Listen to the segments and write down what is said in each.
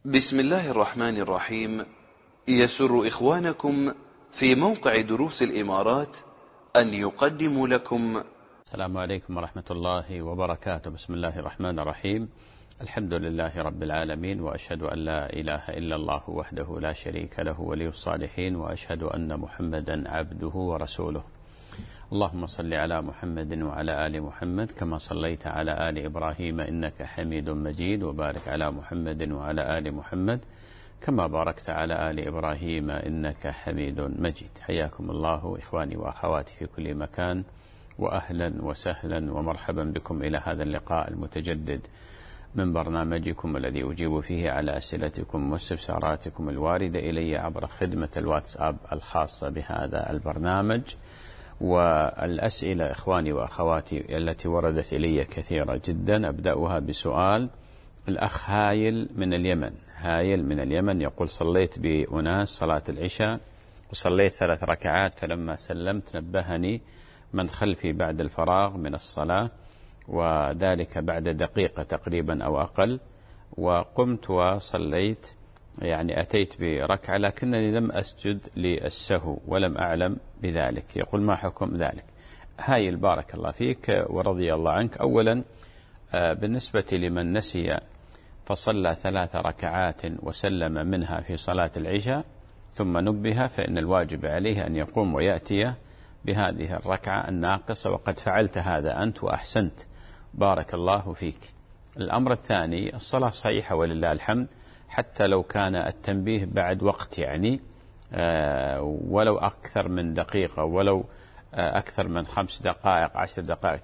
بسم الله الرحمن الرحيم. يسر إخوانكم في موقع دروس الإمارات أن يقدموا لكم. السلام عليكم ورحمة الله وبركاته. بسم الله الرحمن الرحيم. الحمد لله رب العالمين، وأشهد أن لا إله إلا الله وحده لا شريك له ولي الصالحين، وأشهد أن محمدا عبده ورسوله. اللهم صل على محمد وعلى آل محمد كما صليت على آل إبراهيم إنك حميد مجيد، وبارك على محمد وعلى آل محمد كما باركت على آل إبراهيم إنك حميد مجيد. حياكم الله إخواني وأخواتي في كل مكان، وأهلا وسهلا ومرحبا بكم إلى هذا اللقاء المتجدد من برنامجكم الذي أجيب فيه على أسئلتكم واستفساراتكم الواردة إلي عبر خدمة الواتساب الخاصة بهذا البرنامج. والأسئلة إخواني وأخواتي التي وردت إلي كثيرة جدا. أبدأها بسؤال الأخ هايل من اليمن. هايل من اليمن يقول: صليت بأناس صلاة العشاء وصليت 3 ركعات، فلما سلمت نبهني من خلفي بعد الفراغ من الصلاة، وذلك بعد دقيقة تقريبا أو أقل، وقمت وصليت، يعني أتيت بركعة لكنني لم أسجد للسهو ولم أعلم بذلك. يقول: ما حكم ذلك؟ هايل بارك الله فيك ورضي الله عنك. أولا بالنسبة لمن نسي فصلى 3 ركعات وسلم منها في صلاة العشاء ثم نبه، فإن الواجب عليه أن يقوم ويأتي بهذه الركعة الناقصة، وقد فعلت هذا أنت وأحسنت بارك الله فيك. الأمر الثاني: الصلاة صحيحة ولله الحمد، حتى لو كان التنبيه بعد وقت، يعني ولو أكثر من دقيقة، ولو أكثر من 5 دقائق 10 دقائق،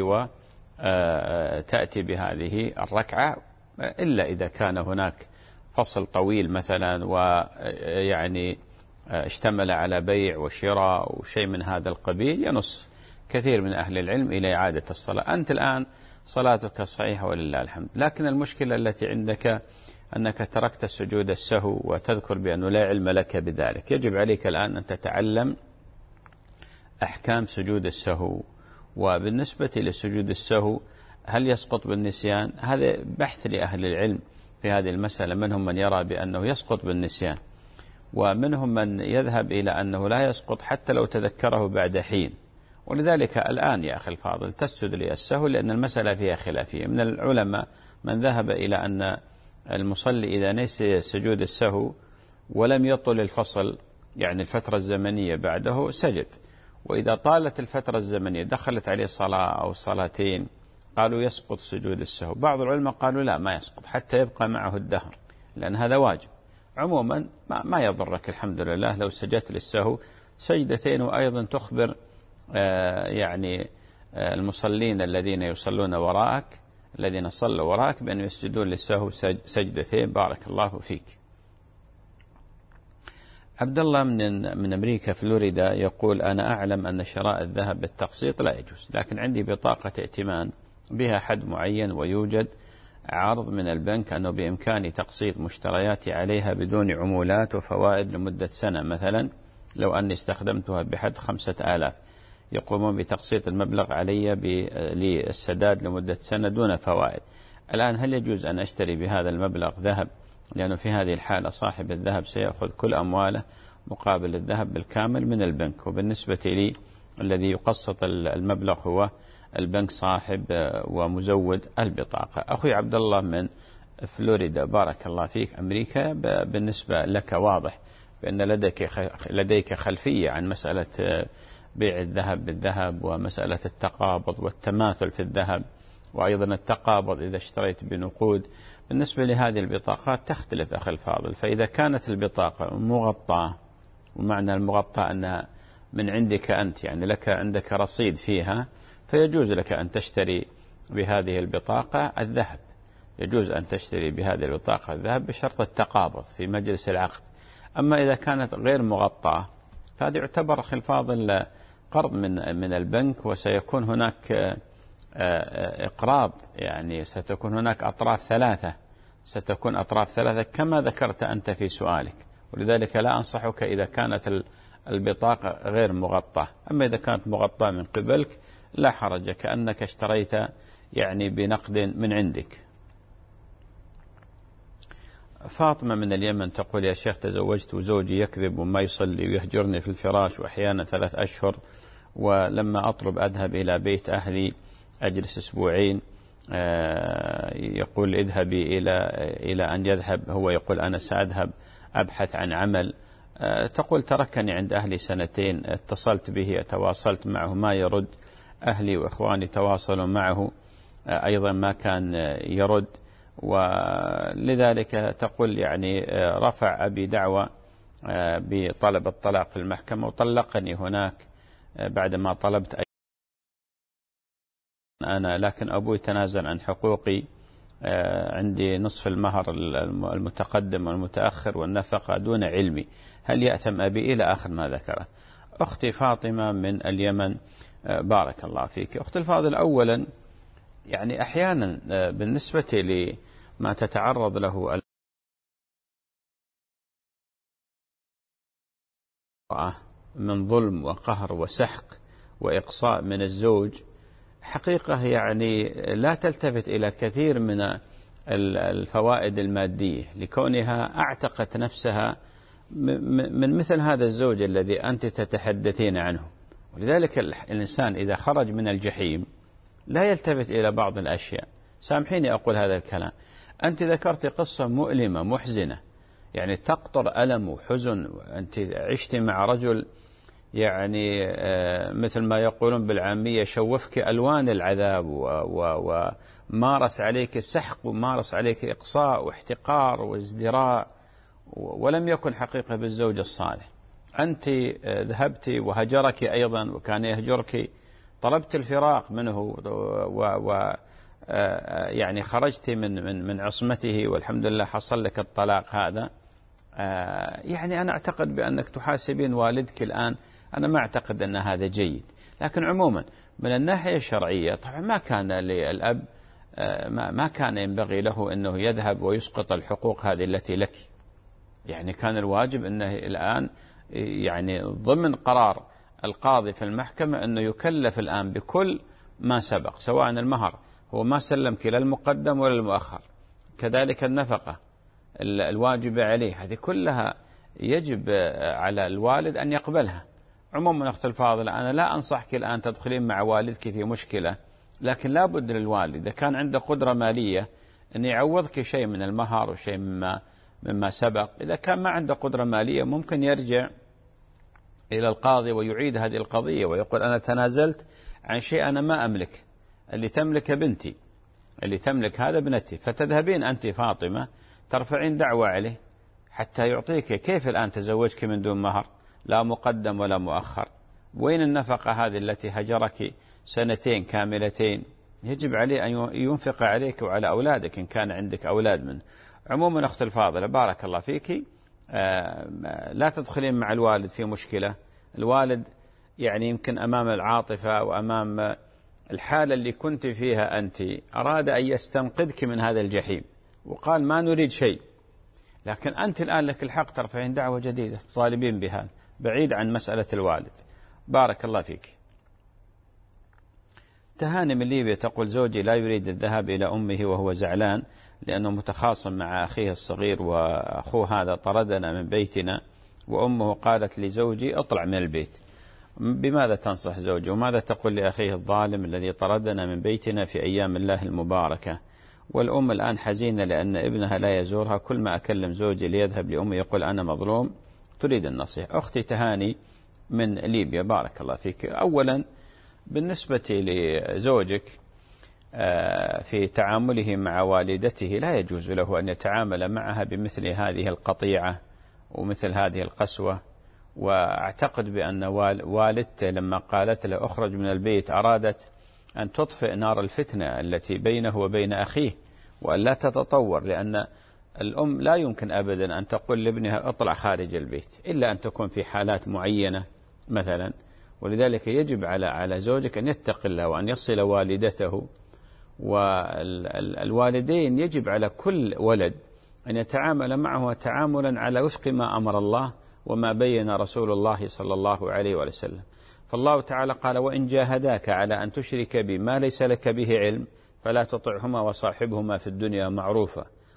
تأتي بهذه الركعة، إلا إذا كان هناك فصل طويل مثلا، ويعني اشتمل على بيع وشراء وشيء من هذا القبيل، ينص كثير من أهل العلم إلى إعادة الصلاة. أنت الآن صلاتك صحيحة ولله الحمد، لكن المشكلة التي عندك أنك تركت سجود السهو وتذكر بأنه لا علم لك بذلك. يجب عليك الآن أن تتعلم أحكام سجود السهو. وبالنسبة لسجود السهو هل يسقط بالنسيان؟ هذا بحث لأهل العلم في هذه المسألة. منهم من يرى بأنه يسقط بالنسيان، ومنهم من يذهب إلى أنه لا يسقط حتى لو تذكره بعد حين. ولذلك الآن يا أخي الفاضل تسجد للسهو، لأن المسألة فيها خلافية. من العلماء من ذهب إلى أن المصلي إذا نسي سجود السهو ولم يطل الفصل، يعني الفترة الزمنية بعده، سجد. وإذا طالت الفترة الزمنية دخلت عليه صلاة أو صلاتين، قالوا يسقط سجود السهو. بعض العلماء قالوا لا، ما يسقط حتى يبقى معه الدهر، لأن هذا واجب. عموما ما يضرك الحمد لله لو سجدت للسهو سجدتين. وأيضا تخبر يعني المصلين الذين يصلون وراءك، الذين صلوا وراءك، بأن يسجدون للسهو سجدتين بارك الله فيك. عبد الله من أمريكا فلوريدا يقول: أنا أعلم أن شراء الذهب بالتقسيط لا يجوز، لكن عندي بطاقة ائتمان بها حد معين، ويوجد عرض من البنك أنه بإمكاني تقسيط مشترياتي عليها بدون عمولات وفوائد لمدة سنة مثلا، لو أني استخدمتها بحد 5000، يقومون بتقسيط المبلغ علي للسداد لمدة سنة دون فوائد. الآن هل يجوز أن أشتري بهذا المبلغ ذهب؟ لأنه في هذه الحالة صاحب الذهب سيأخذ كل أمواله مقابل الذهب بالكامل من البنك، وبالنسبة لي الذي يقسط المبلغ هو البنك صاحب ومزود البطاقة. أخوي عبد الله من فلوريدا بارك الله فيك أمريكا، بالنسبة لك واضح بأن لديك خلفية عن مسألة بيع الذهب بالذهب، ومسألة التقابض والتماثل في الذهب، وأيضا التقابض إذا اشتريت بنقود. بالنسبة لهذه البطاقات تختلف أخي الفاضل. فإذا كانت البطاقة مغطاة، ومعنى المغطاة أنها من عندك أنت، يعني عندك رصيد فيها، فيجوز لك أن تشتري بهذه البطاقة الذهب. يجوز أن تشتري بهذه البطاقة الذهب بشرط التقابض في مجلس العقد. أما إذا كانت غير مغطاة فهذه يعتبر أخي الفاضل قرض من البنك، وسيكون هناك إقراض، يعني ستكون هناك أطراف ثلاثة كما ذكرت أنت في سؤالك. ولذلك لا أنصحك إذا كانت البطاقة غير مغطاة. أما إذا كانت مغطاة من قبلك لا حرج، كأنك اشتريت يعني بنقد من عندك. فاطمة من اليمن تقول: يا شيخ، تزوجت وزوجي يكذب وما يصلي ويهجرني في الفراش وأحيانا 3 أشهر، ولما أطلب أذهب إلى بيت أهلي أجلس 2 أسبوع، يقول اذهبي إلى أن يذهب، هو يقول أنا سأذهب أبحث عن عمل. تقول: تركني عند أهلي 2 سنين، اتصلت به تواصلت معه ما يرد، أهلي وإخواني تواصلوا معه أيضا ما كان يرد، ولذلك تقول يعني رفع أبي دعوى بطلب الطلاق في المحكمة وطلقني هناك بعدما طلبت أنا، لكن أبوي تنازل عن حقوقي، عندي نصف المهر المتقدم والمتأخر والنفقة دون علمي، هل يأثم أبي؟ إلى آخر ما ذكرت. أختي فاطمة من اليمن، بارك الله فيك. أختي الفاضل، أولا يعني أحيانا بالنسبة لما تتعرض له المرأة من ظلم وقهر وسحق وإقصاء من الزوج، حقيقة يعني لا تلتفت إلى كثير من الفوائد المادية، لكونها اعتقت نفسها من مثل هذا الزوج الذي أنت تتحدثين عنه. ولذلك الإنسان إذا خرج من الجحيم لا يلتفت إلى بعض الأشياء. سامحيني أقول هذا الكلام، أنت ذكرت قصة مؤلمة محزنة، يعني تقطر ألم وحزن، أنت عشت مع رجل يعني مثل ما يقولون بالعامية شوفك ألوان العذاب، ومارس عليك السحق ومارس عليك إقصاء واحتقار وازدراء، ولم يكن حقيقة بالزوج الصالح. أنت ذهبت وهجرك أيضا وكان يهجرك، طلبت الفراق منه يعني خرجت من عصمته، والحمد لله حصل لك الطلاق هذا. يعني أنا أعتقد بأنك تحاسبين والدك الآن، أنا ما أعتقد أن هذا جيد. لكن عموما من الناحية الشرعية طبعا ما كان للأب ما كان ينبغي له أنه يذهب ويسقط الحقوق هذه التي لك، يعني كان الواجب أنه الآن يعني ضمن قرار القاضي في المحكمة أنه يكلف الآن بكل ما سبق، سواء المهر هو ما سلمك لا المقدم ولا المؤخر، كذلك النفقة الواجبة عليه، هذه كلها يجب على الوالد أن يقبلها. عموما أخت الفاضلة، أنا لا أنصحك الآن تدخلين مع والدك في مشكلة، لكن لا بد للوالد إذا كان عنده قدرة مالية أن يعوضك شيء من المهر وشيء مما سبق. إذا كان ما عنده قدرة مالية ممكن يرجع إلى القاضي ويعيد هذه القضية ويقول أنا تنازلت عن شيء أنا ما أملك، اللي تملك بنتي، اللي تملك هذا ابنتي، فتذهبين أنت فاطمة ترفعين دعوة عليه حتى يعطيك. كيف الآن تزوجك من دون مهر، لا مقدم ولا مؤخر؟ وين النفقة هذه التي هجرك 2 كاملتين؟ يجب عليه أن ينفق عليك وعلى أولادك إن كان عندك أولاد منه. عموما أخت الفاضلة بارك الله فيك، لا تدخلين مع الوالد في مشكلة. الوالد يعني يمكن أمام العاطفة وأمام الحالة اللي كنت فيها أنت أراد أن يستنقذك من هذا الجحيم وقال ما نريد شيء، لكن أنت الآن لك الحق ترفعين دعوة جديدة تطالبين بها بعيد عن مسألة الوالد. بارك الله فيك. تهاني من ليبيا تقول: زوجي لا يريد الذهاب إلى أمه وهو زعلان لأنه متخاصم مع أخيه الصغير، وأخوه هذا طردنا من بيتنا، وأمه قالت لزوجي اطلع من البيت. بماذا تنصح زوجي؟ وماذا تقول لأخيه الظالم الذي طردنا من بيتنا في أيام الله المباركة؟ والأم الآن حزينة لأن ابنها لا يزورها، كل ما أكلم زوجي ليذهب لأمي يقول أنا مظلوم، تريد النصيحة. أختي تهاني من ليبيا بارك الله فيك، أولا بالنسبة لزوجك في تعامله مع والدته لا يجوز له أن يتعامل معها بمثل هذه القطيعة ومثل هذه القسوة. وأعتقد بأن والدته لما قالت له أخرج من البيت أرادت أن تطفئ نار الفتنة التي بينه وبين أخيه وأن لا تتطور، لأن الأم لا يمكن أبدا أن تقول لابنها اطلع خارج البيت إلا أن تكون في حالات معينة مثلا. ولذلك يجب على زوجك أن يتقي الله وأن يصل والدته، والوالدين يجب على كل ولد أن يتعامل معه تعاملا على وفق ما أمر الله وما بين رسول الله صلى الله عليه وسلم. فالله تعالى قال: وإن جاهداك على أن تشرك بي ما ليس لك به علم فلا تطعهما وصاحبهما في الدنيا معروفا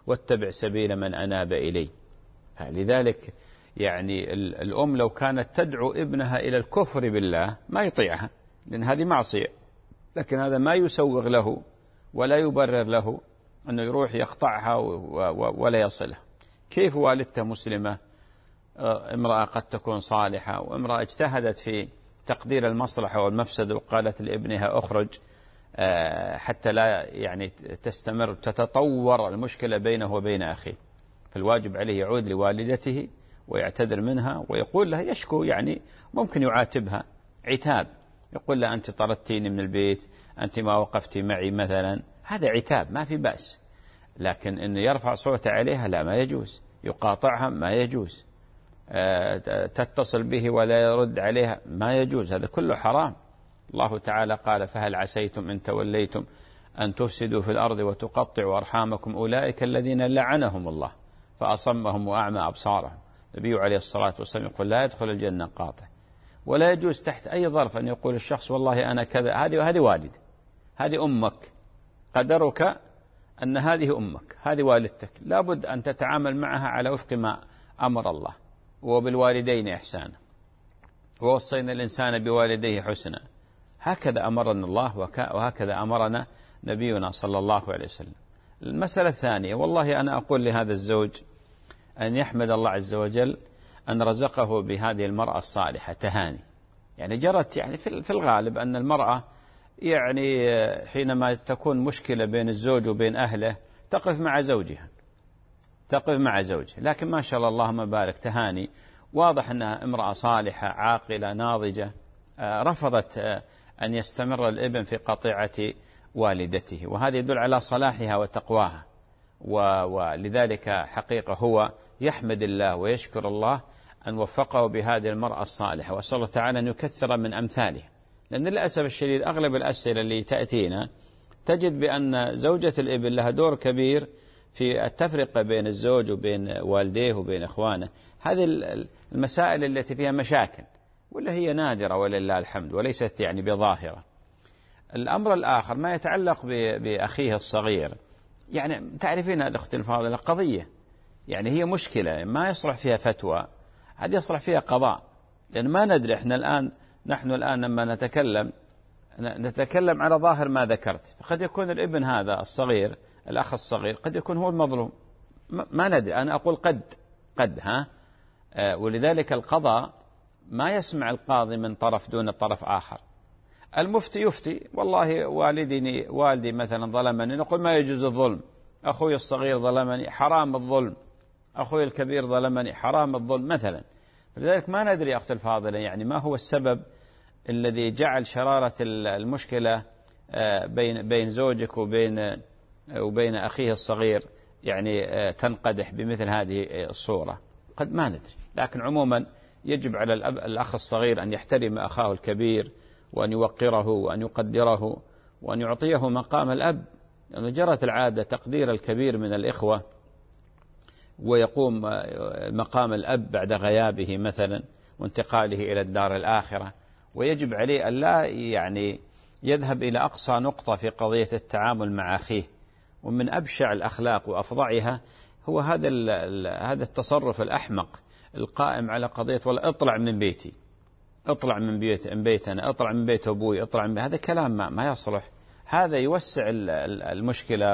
واتبع سبيل من أناب إلي. لذلك يعني الأم لو كانت تدعو ابنها إلى الكفر بالله ما يطيعها، لأن هذه معصية، لكن هذا ما يسوغ له ولا يبرر له أنه يروح يقطعها ولا يصلها. كيف والدته مسلمة، امرأة قد تكون صالحة، وامرأة اجتهدت في تقدير المصلحة والمفسدة وقالت لابنها أخرج حتى لا يعني تستمر تتطور المشكلة بينه وبين أخيه، فالواجب عليه يعود لوالدته ويعتذر منها ويقول لها، يشكو يعني ممكن يعاتبها عتاب، يقول لها أنت طردتيني من البيت، أنت ما وقفتي معي مثلا، هذا عتاب ما في بأس. لكن أنه يرفع صوته عليها لا، ما يجوز، يقاطعها ما يجوز، تتصل به ولا يرد عليها ما يجوز، هذا كله حرام. الله تعالى قال فهل عسيتم إن توليتم أن تفسدوا في الأرض وتقطعوا أرحامكم أولئك الذين لعنهم الله فأصمهم وأعمى أبصارهم. النبي عليه الصلاة والسلام يقول لا يدخل الجنة قاطع. ولا يجوز تحت أي ظرف أن يقول الشخص والله أنا كذا، هذه والد، هذه أمك، قدرك أن هذه أمك، هذه والدتك، لابد أن تتعامل معها على وفق ما أمر الله. وبالوالدين إحسانا ووصينا الإنسان بوالديه حسنا، هكذا أمرنا الله وهكذا أمرنا نبينا صلى الله عليه وسلم. المسألة الثانية، والله أنا أقول لهذا الزوج أن يحمد الله عز وجل أن رزقه بهذه المرأة الصالحة. تهاني يعني جرت يعني في الغالب أن المرأة يعني حينما تكون مشكلة بين الزوج وبين أهله تقف مع زوجها، لكن ما شاء الله اللهم بارك تهاني واضح أنها امرأة صالحة عاقلة ناضجة، رفضت أن يستمر الابن في قطيعة والدته، وهذا يدل على صلاحها وتقواها. ولذلك حقيقة هو يحمد الله ويشكر الله أن وفقه بهذه المرأة الصالحة، وأسأل الله تعالى أن يكثر من أمثاله. لأن للأسف الشديد أغلب الأسئلة اللي تأتينا تجد بأن زوجة الابن لها دور كبير في التفرقة بين الزوج وبين والديه وبين إخوانه. هذه المسائل التي فيها مشاكل ولا هي نادرة ولله الحمد، وليست يعني بظاهرة. الأمر الآخر ما يتعلق بأخيه الصغير، يعني تعرفين هذا أختي الفاضلة قضية يعني هي مشكلة ما يصلح فيها فتوى، هذه يصلح فيها قضاء، لأن ما ندري نحن الآن لما نتكلم على ظاهر ما ذكرت، قد يكون الابن هذا الصغير الأخ الصغير قد يكون هو المظلوم، ما ندري، أنا أقول قد ولذلك القضاء ما يسمع القاضي من طرف دون طرف آخر. المفتي يفتي والله والدي مثلا ظلمني، نقول ما يجوز الظلم، أخوي الصغير ظلمني حرام الظلم، أخوي الكبير ظلمني حرام الظلم مثلا. لذلك ما ندري أختي الفاضلة يعني ما هو السبب الذي جعل شرارة المشكلة بين زوجك وبين أخيه الصغير يعني تنقدح بمثل هذه الصورة، قد ما ندري. لكن عموما يجب على الأخ الصغير أن يحترم أخاه الكبير وأن يوقره وأن يقدره وأن يعطيه مقام الأب، لأنه جرت العادة تقدير الكبير من الإخوة ويقوم مقام الأب بعد غيابه مثلا وانتقاله إلى الدار الآخرة، ويجب عليه أن لا يعني يذهب إلى أقصى نقطة في قضية التعامل مع أخيه. ومن أبشع الأخلاق وأفظعها هو هذا التصرف الأحمق القائم على قضية والله اطلع من بيتي، اطلع من بيتنا، اطلع من بيت أبوي، اطلع من هذا كلام ما يصلح. هذا يوسع المشكلة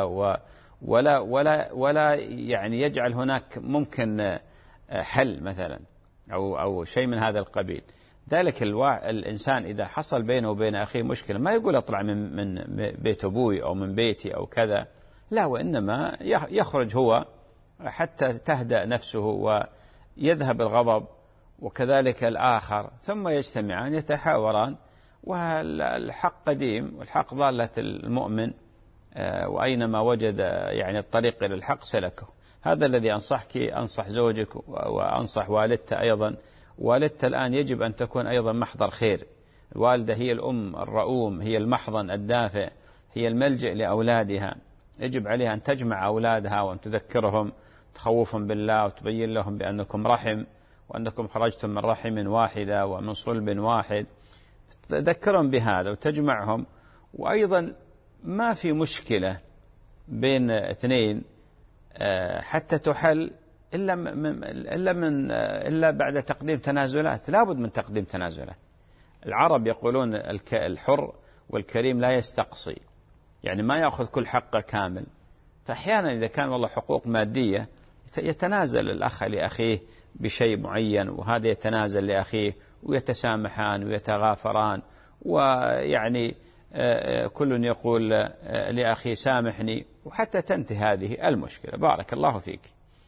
ولا يعني يجعل هناك ممكن حل مثلا أو شيء من هذا القبيل. ذلك الإنسان إذا حصل بينه وبين أخيه مشكلة ما يقول اطلع من بيت أبوي أو من بيتي أو كذا، لا، وإنما يخرج هو حتى تهدأ نفسه ويذهب الغضب، وكذلك الآخر، ثم يجتمعان يتحاوران. والحق قديم والحق ضالة المؤمن، وأينما وجد يعني الطريق إلى الحق سلكه. هذا الذي أنصحك، أنصح زوجك وأنصح والدته أيضا. والدته الآن يجب أن تكون أيضا محضر خير. الوالدة هي الأم الرؤوم، هي المحضن الدافئ، هي الملجأ لأولادها. يجب عليها أن تجمع أولادها وأن تذكرهم، تخوفهم بالله وتبين لهم بأنكم رحم وأنكم خرجتم من رحم واحدة ومن صلب واحد، تذكرهم بهذا وتجمعهم. وأيضا ما في مشكلة بين اثنين حتى تحل إلا بعد تقديم تنازلات. لابد من تقديم تنازلات. العرب يقولون الحر والكريم لا يستقصي، يعني ما يأخذ كل حقه كامل. فأحيانا إذا كان والله حقوق مادية يتنازل الأخ لأخيه بشيء معين، وهذا يتنازل لأخيه، ويتسامحان ويتغافران، ويعني كل يقول لأخي سامحني، وحتى تنتهي هذه المشكلة. بارك الله فيك.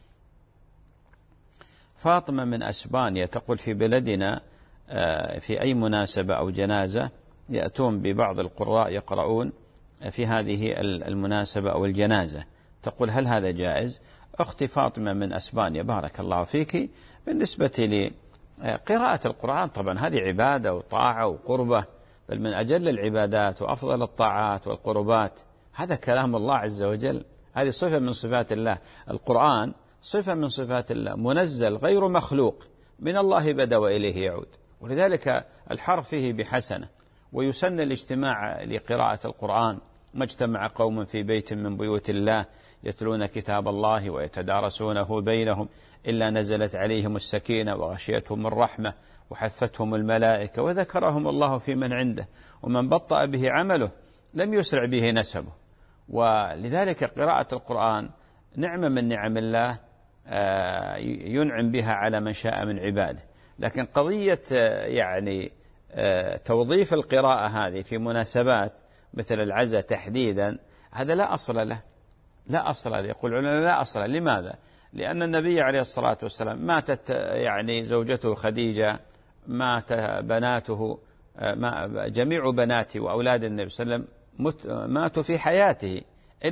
فاطمة من أسبانيا تقول: في بلدنا في أي مناسبة أو جنازة يأتون ببعض القراء يقرؤون في هذه المناسبة أو الجنازة. تقول: هل هذا جائز؟ أختي فاطمة من أسبانيا، بارك الله فيك، بالنسبة لقراءة القرآن طبعا هذه عبادة وطاعة وقربة، بل من أجل العبادات وأفضل الطاعات والقربات. هذا كلام الله عز وجل، هذه صفة من صفات الله. القرآن صفة من صفات الله، منزل غير مخلوق، من الله بدأ وإليه يعود. ولذلك الحرف فيه بحسنة. ويسن الاجتماع لقراءة القرآن: ما اجتمع قوم في بيت من بيوت الله يتلون كتاب الله ويتدارسونه بينهم إلا نزلت عليهم السكينة وغشيتهم الرحمة وحفتهم الملائكة وذكرهم الله في من عنده ومن بطأ به عمله لم يسرع به نسبه. ولذلك قراءة القرآن نعمة من نعم الله ينعم بها على من شاء من عباده. لكن قضية يعني توظيف القراءة هذه في مناسبات مثل العزاء تحديدا، هذا لا أصل له، لا أصل له. يقول العلماء لا أصل له. لماذا؟ لأن النبي عليه الصلاة والسلام ماتت يعني زوجته خديجة، مات بناته، جميع بناته وأولاد النبي صلى الله عليه وسلم ماتوا في حياته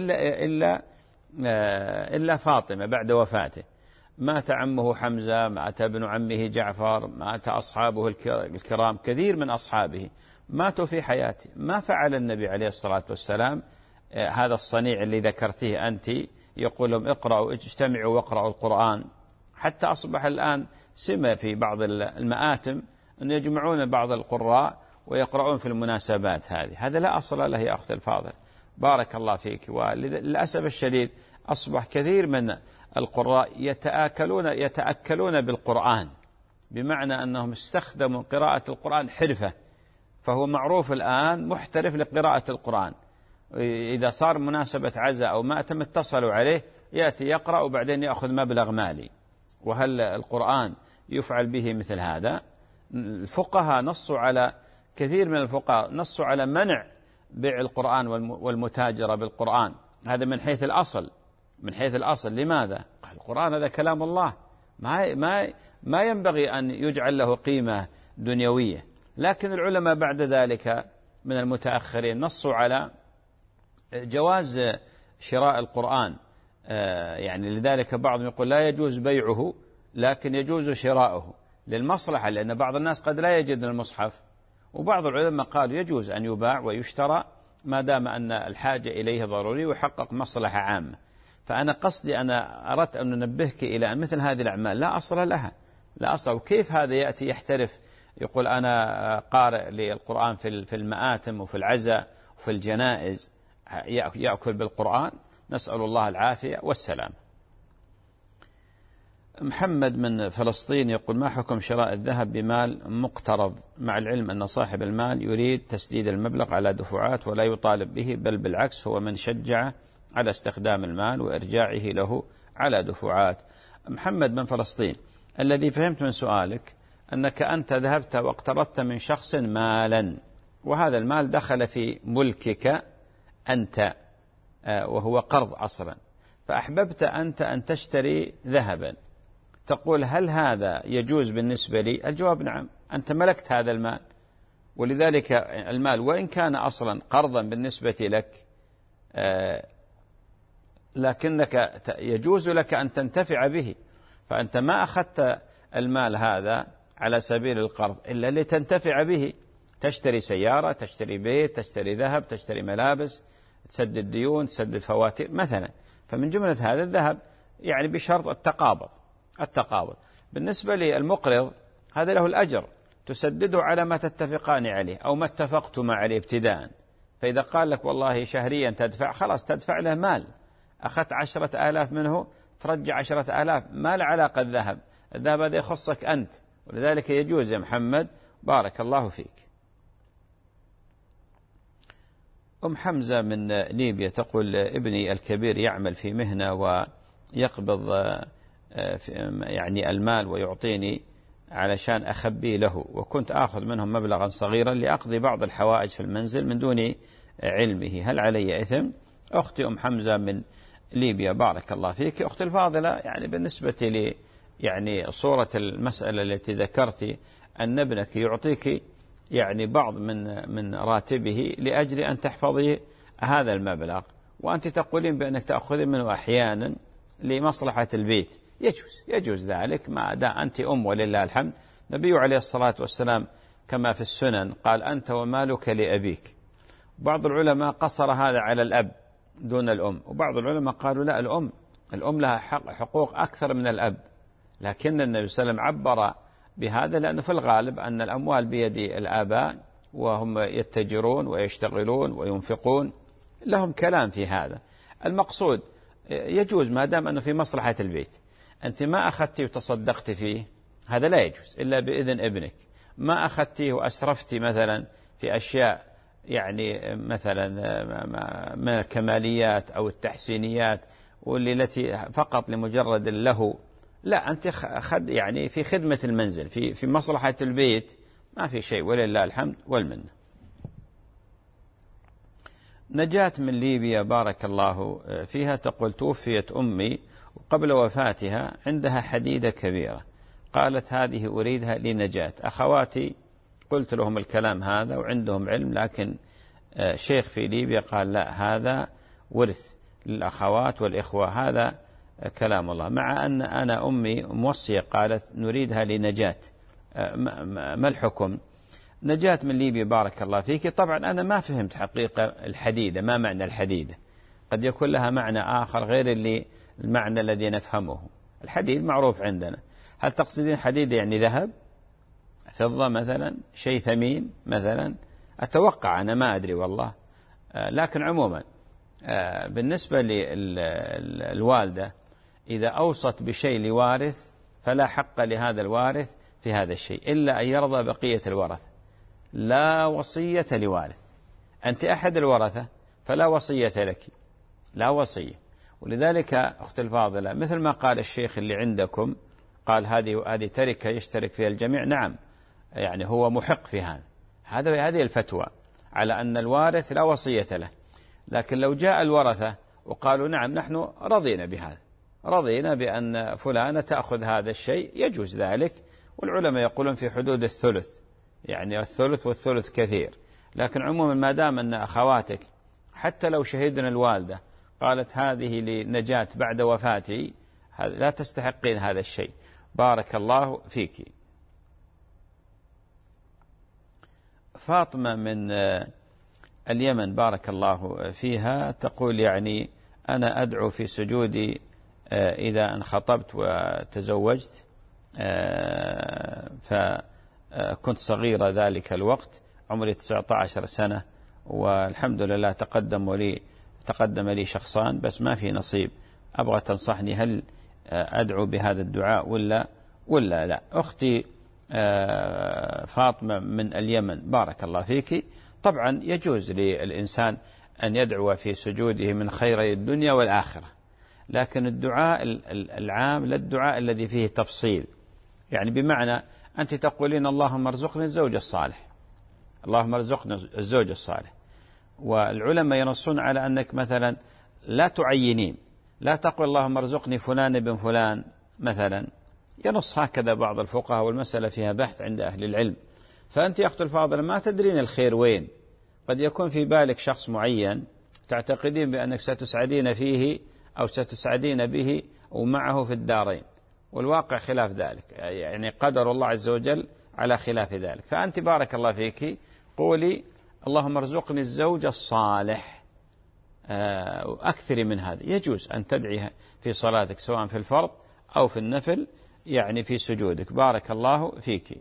إلا فاطمة بعد وفاته. مات عمه حمزة، مات ابن عمه جعفر، مات أصحابه الكرام، كثير من أصحابه ماتوا في حياته. ما فعل النبي عليه الصلاة والسلام هذا الصنيع اللي ذكرته أنت، يقول لهم اقرأوا، اجتمعوا واقرأوا القرآن. حتى أصبح الآن سمة في بعض المآتم أن يجمعون بعض القراء ويقرؤون في المناسبات هذه. هذا لا أصل له يا أخت الفاضل، بارك الله فيك. وللأسف الشديد أصبح كثير من القراء يتأكلون بالقرآن، بمعنى أنهم استخدموا قراءة القرآن حرفة. فهو معروف الآن محترف لقراءة القرآن. إذا صار مناسبة عزاء أو مأتم اتصلوا عليه، يأتي يقرأ وبعدين يأخذ مبلغ مالي. وهل القرآن يفعل به مثل هذا؟ الفقهاء نصوا على كثير من الفقهاء نصوا على منع بيع القرآن والمتاجرة بالقرآن. هذا من حيث الأصل، من حيث الأصل. لماذا؟ القرآن هذا كلام الله، ما ينبغي أن يجعل له قيمة دنيوية. لكن العلماء بعد ذلك من المتأخرين نصوا على جواز شراء القرآن. يعني لذلك بعضهم يقول لا يجوز بيعه لكن يجوز شراؤه للمصلحة، لأن بعض الناس قد لا يجد المصحف. وبعض العلماء قالوا يجوز أن يباع ويشترى ما دام أن الحاجة إليه ضروري ويحقق مصلحة عامة. فأنا قصدي أنا أردت أن ننبهك إلى أن مثل هذه الأعمال لا أصل لها، لا أصل. وكيف هذا يأتي يحترف يقول أنا قارئ للقرآن في المآتم وفي العزاء وفي الجنائز، يأكل بالقرآن؟ نسأل الله العافية والسلام. محمد من فلسطين يقول: ما حكم شراء الذهب بمال مقترض، مع العلم أن صاحب المال يريد تسديد المبلغ على دفعات ولا يطالب به، بل بالعكس هو من شجع على استخدام المال وإرجاعه له على دفعات. محمد من فلسطين، الذي فهمت من سؤالك أنك أنت ذهبت واقترضت من شخص مالا، وهذا المال دخل في ملكك أنت وهو قرض أصلا، فأحببت أنت أن تشتري ذهبا. تقول هل هذا يجوز بالنسبة لي؟ الجواب نعم، أنت ملكت هذا المال، ولذلك المال وإن كان أصلا قرضا بالنسبة لك لكنك يجوز لك أن تنتفع به. فأنت ما أخذت المال هذا على سبيل القرض إلا لتنتفع به، تشتري سيارة، تشتري بيت، تشتري ذهب، تشتري ملابس، تسدد ديون، تسدد فواتير مثلا. فمن جملة هذا الذهب يعني بشرط التقابض. بالنسبة للمقرض هذا له الأجر، تسدده على ما تتفقان عليه أو ما اتفقتما عليه ابتداء. فإذا قال لك والله شهريا تدفع، خلاص تدفع له مال أخذت 10,000 منه ترجع 10,000، ما له علاقة الذهب هذا يخصك أنت، ولذلك يجوز يا محمد. بارك الله فيك. أم حمزة من ليبيا تقول ابني الكبير يعمل في مهنة ويقبض يعني المال ويعطيني علشان أخبيه له، وكنت آخذ منهم مبلغا صغيرا لأقضي بعض الحوائج في المنزل من دون علمه، هل علي إثم؟ أختي أم حمزة من ليبيا بارك الله فيك. أختي الفاضلة، يعني بالنسبة لي يعني صورة المسألة التي ذكرتي أن ابنك يعطيك يعني بعض من راتبه لأجل أن تحفظي هذا المبلغ، وأنت تقولين بأنك تأخذي منه أحيانا لمصلحة البيت، يجوز ذلك ما دام أنت أم ولله الحمد. النبي عليه الصلاة والسلام كما في السنن قال أنت ومالك لأبيك. بعض العلماء قصر هذا على الأب دون الأم، وبعض العلماء قالوا لا، الأم لها حقوق أكثر من الأب، لكن النبي صلى الله عليه وسلم عبر بهذا لأنه في الغالب أن الأموال بيد الآباء وهم يتجرون ويشتغلون وينفقون، لهم كلام في هذا. المقصود يجوز ما دام أنه في مصلحة البيت. أنت ما أخذتي وتصدقت فيه، هذا لا يجوز إلا بإذن ابنك. ما أخذتيه وأسرفتي مثلا في أشياء يعني مثلا من الكماليات أو التحسينيات والتي فقط لمجرد له، لا، أنت يعني في خدمة المنزل في مصلحة البيت ما في شيء، ولله الحمد والمنة. نجاة من ليبيا بارك الله فيها تقول توفيت أمي وقبل وفاتها عندها حديدة كبيرة، قالت هذه أريدها لنجاة. أخواتي قلت لهم الكلام هذا وعندهم علم، لكن شيخ في ليبيا قال لا، هذا ورث للأخوات والإخوة، هذا كلام الله، مع أن أنا أمي موصية قالت نريدها لنجاة. ما الحكم؟ نجاة من ليبيا بارك الله فيك. طبعا أنا ما فهمت حقيقة الحديدة، ما معنى الحديدة؟ قد يكون لها معنى آخر غير المعنى الذي نفهمه. الحديد معروف عندنا، هل تقصدين حديدة يعني ذهب، فضة مثلا، شيء ثمين مثلا؟ أتوقع، أنا ما أدري والله. لكن عموما بالنسبة للوالدة إذا أوصت بشيء لوارث فلا حق لهذا الوارث في هذا الشيء إلا أن يرضى بقية الورثة. لا وصية لوارث، أنت أحد الورثة فلا وصية لك، لا وصية. ولذلك أخت الفاضلة مثل ما قال الشيخ اللي عندكم، قال هذه تركة يشترك فيها الجميع، نعم، يعني هو محق في هذه الفتوى على أن الوارث لا وصية له. لكن لو جاء الورثة وقالوا نعم نحن رضينا بهذا، رضينا بأن فلانة تأخذ هذا الشيء، يجوز ذلك. والعلماء يقولون في حدود الثلث، يعني الثلث والثلث كثير. لكن عموما ما دام أن أخواتك حتى لو شهدنا الوالدة قالت هذه لنجاة بعد وفاتي، لا تستحقين هذا الشيء. بارك الله فيك. فاطمة من اليمن بارك الله فيها تقول يعني أنا أدعو في سجودي إذا انخطبت وتزوجت، فكنت صغيرة ذلك الوقت، عمري 19 سنة، والحمد لله تقدم لي شخصان بس ما في نصيب. أبغى تنصحني هل أدعو بهذا الدعاء ولا لا؟ أختي فاطمة من اليمن بارك الله فيك. طبعا يجوز للإنسان أن يدعو في سجوده من خيري الدنيا والآخرة، لكن الدعاء العام لا الدعاء الذي فيه تفصيل. يعني بمعنى أنت تقولين اللهم ارزقني الزوج الصالح، اللهم ارزقنا الزوج الصالح، والعلماء ينصون على أنك مثلا لا تعينين، لا تقول اللهم ارزقني فلان بن فلان مثلا، ينص هكذا بعض الفقهاء والمسألة فيها بحث عند أهل العلم. فأنت يا أخت الفاضلة ما تدرين الخير وين، قد يكون في بالك شخص معين تعتقدين بأنك ستسعدين فيه أو ستسعدين به ومعه في الدارين، والواقع خلاف ذلك، يعني قدر الله عز وجل على خلاف ذلك. فأنت بارك الله فيك قولي اللهم ارزقني الزوج الصالح، أكثر من هذا. يجوز أن تدعي في صلاتك سواء في الفرض أو في النفل، يعني في سجودك. بارك الله فيك.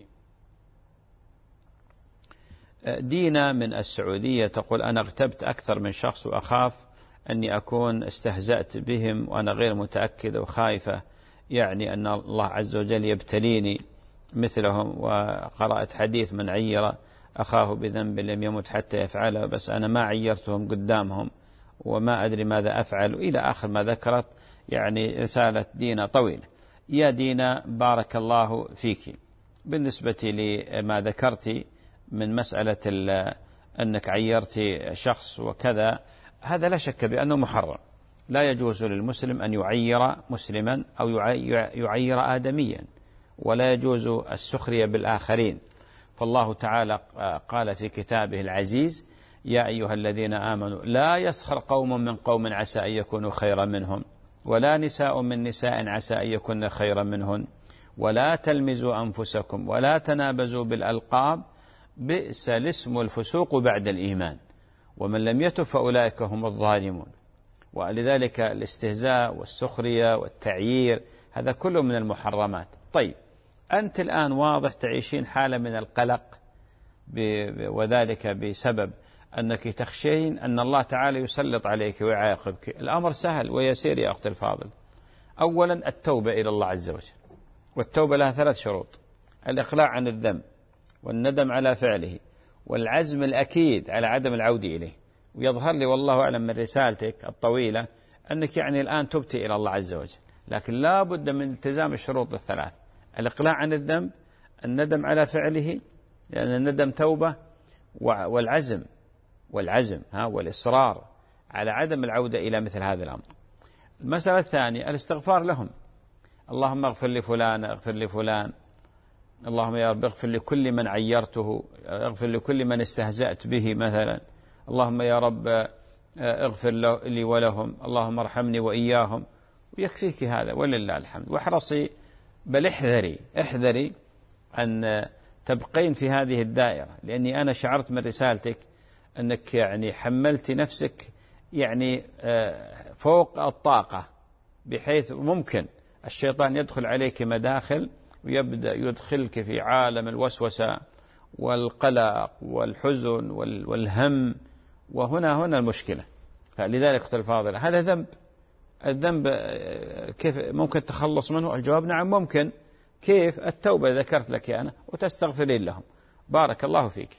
دينا من السعودية تقول أنا اغتبت أكثر من شخص وأخاف أني أكون استهزأت بهم وأنا غير متأكدة وخايفة، يعني أن الله عز وجل يبتليني مثلهم. وقرأت حديث من عير أخاه بذنب لم يمت حتى يفعله، بس أنا ما عيرتهم قدامهم وما أدري ماذا أفعل، إلى آخر ما ذكرت. يعني رسالة دينا طويلة. يا دينا بارك الله فيك، بالنسبة لما ذكرت من مسألة أنك عيرت شخص وكذا، هذا لا شك بأنه محرم. لا يجوز للمسلم أن يعير مسلما أو يعير آدميا، ولا يجوز السخرية بالآخرين. فالله تعالى قال في كتابه العزيز: يا أيها الذين آمنوا لا يسخر قوم من قوم عسى أن يكونوا خيرا منهم، ولا نساء من نساء عسى أن يكون خيرا منهن، ولا تلمزوا أنفسكم ولا تنابزوا بالألقاب، بئس الاسم الفسوق بعد الإيمان، ومن لم يتب فأولئك هم الظالمون. ولذلك الاستهزاء والسخرية والتعيير هذا كله من المحرمات. طيب، أنت الآن واضح تعيشين حالة من القلق، وذلك بسبب أنك تخشين أن الله تعالى يسلط عليك ويعاقبك. الأمر سهل ويسير يا أختي الفاضل. أولا التوبة إلى الله عز وجل، والتوبة لها 3 شروط: الإقلاع عن الذنب، والندم على فعله، والعزم الأكيد على عدم العودة إليه. ويظهر لي والله أعلم من رسالتك الطويلة أنك يعني الآن تبت إلى الله عز وجل، لكن لا بد من التزام الشروط ال3: الإقلاع عن الذنب، الندم على فعله لأن الندم توبة، والعزم والإصرار على عدم العودة إلى مثل هذا الأمر. المسألة الثانية الاستغفار لهم: اللهم اغفر لفلان، اغفر لفلان، اللهم يا رب اغفر لكل من عيرته، اغفر لكل من استهزأت به مثلا، اللهم يا رب اغفر لي ولهم، اللهم ارحمني وإياهم. ويكفيك هذا ولله الحمد. واحرصي، بل احذري أن تبقين في هذه الدائرة، لأني أنا شعرت من رسالتك أنك يعني حملت نفسك يعني فوق الطاقة، بحيث ممكن الشيطان يدخل عليك مداخل ويبدأ يدخلك في عالم الوسوسة والقلق والحزن والهم، وهنا المشكلة. فلذلك أختي الفاضلة، هذا ذنب. الذنب كيف ممكن تخلص منه؟ الجواب نعم ممكن. كيف؟ التوبة ذكرت لك أنا، وتستغفرين لهم. بارك الله فيك.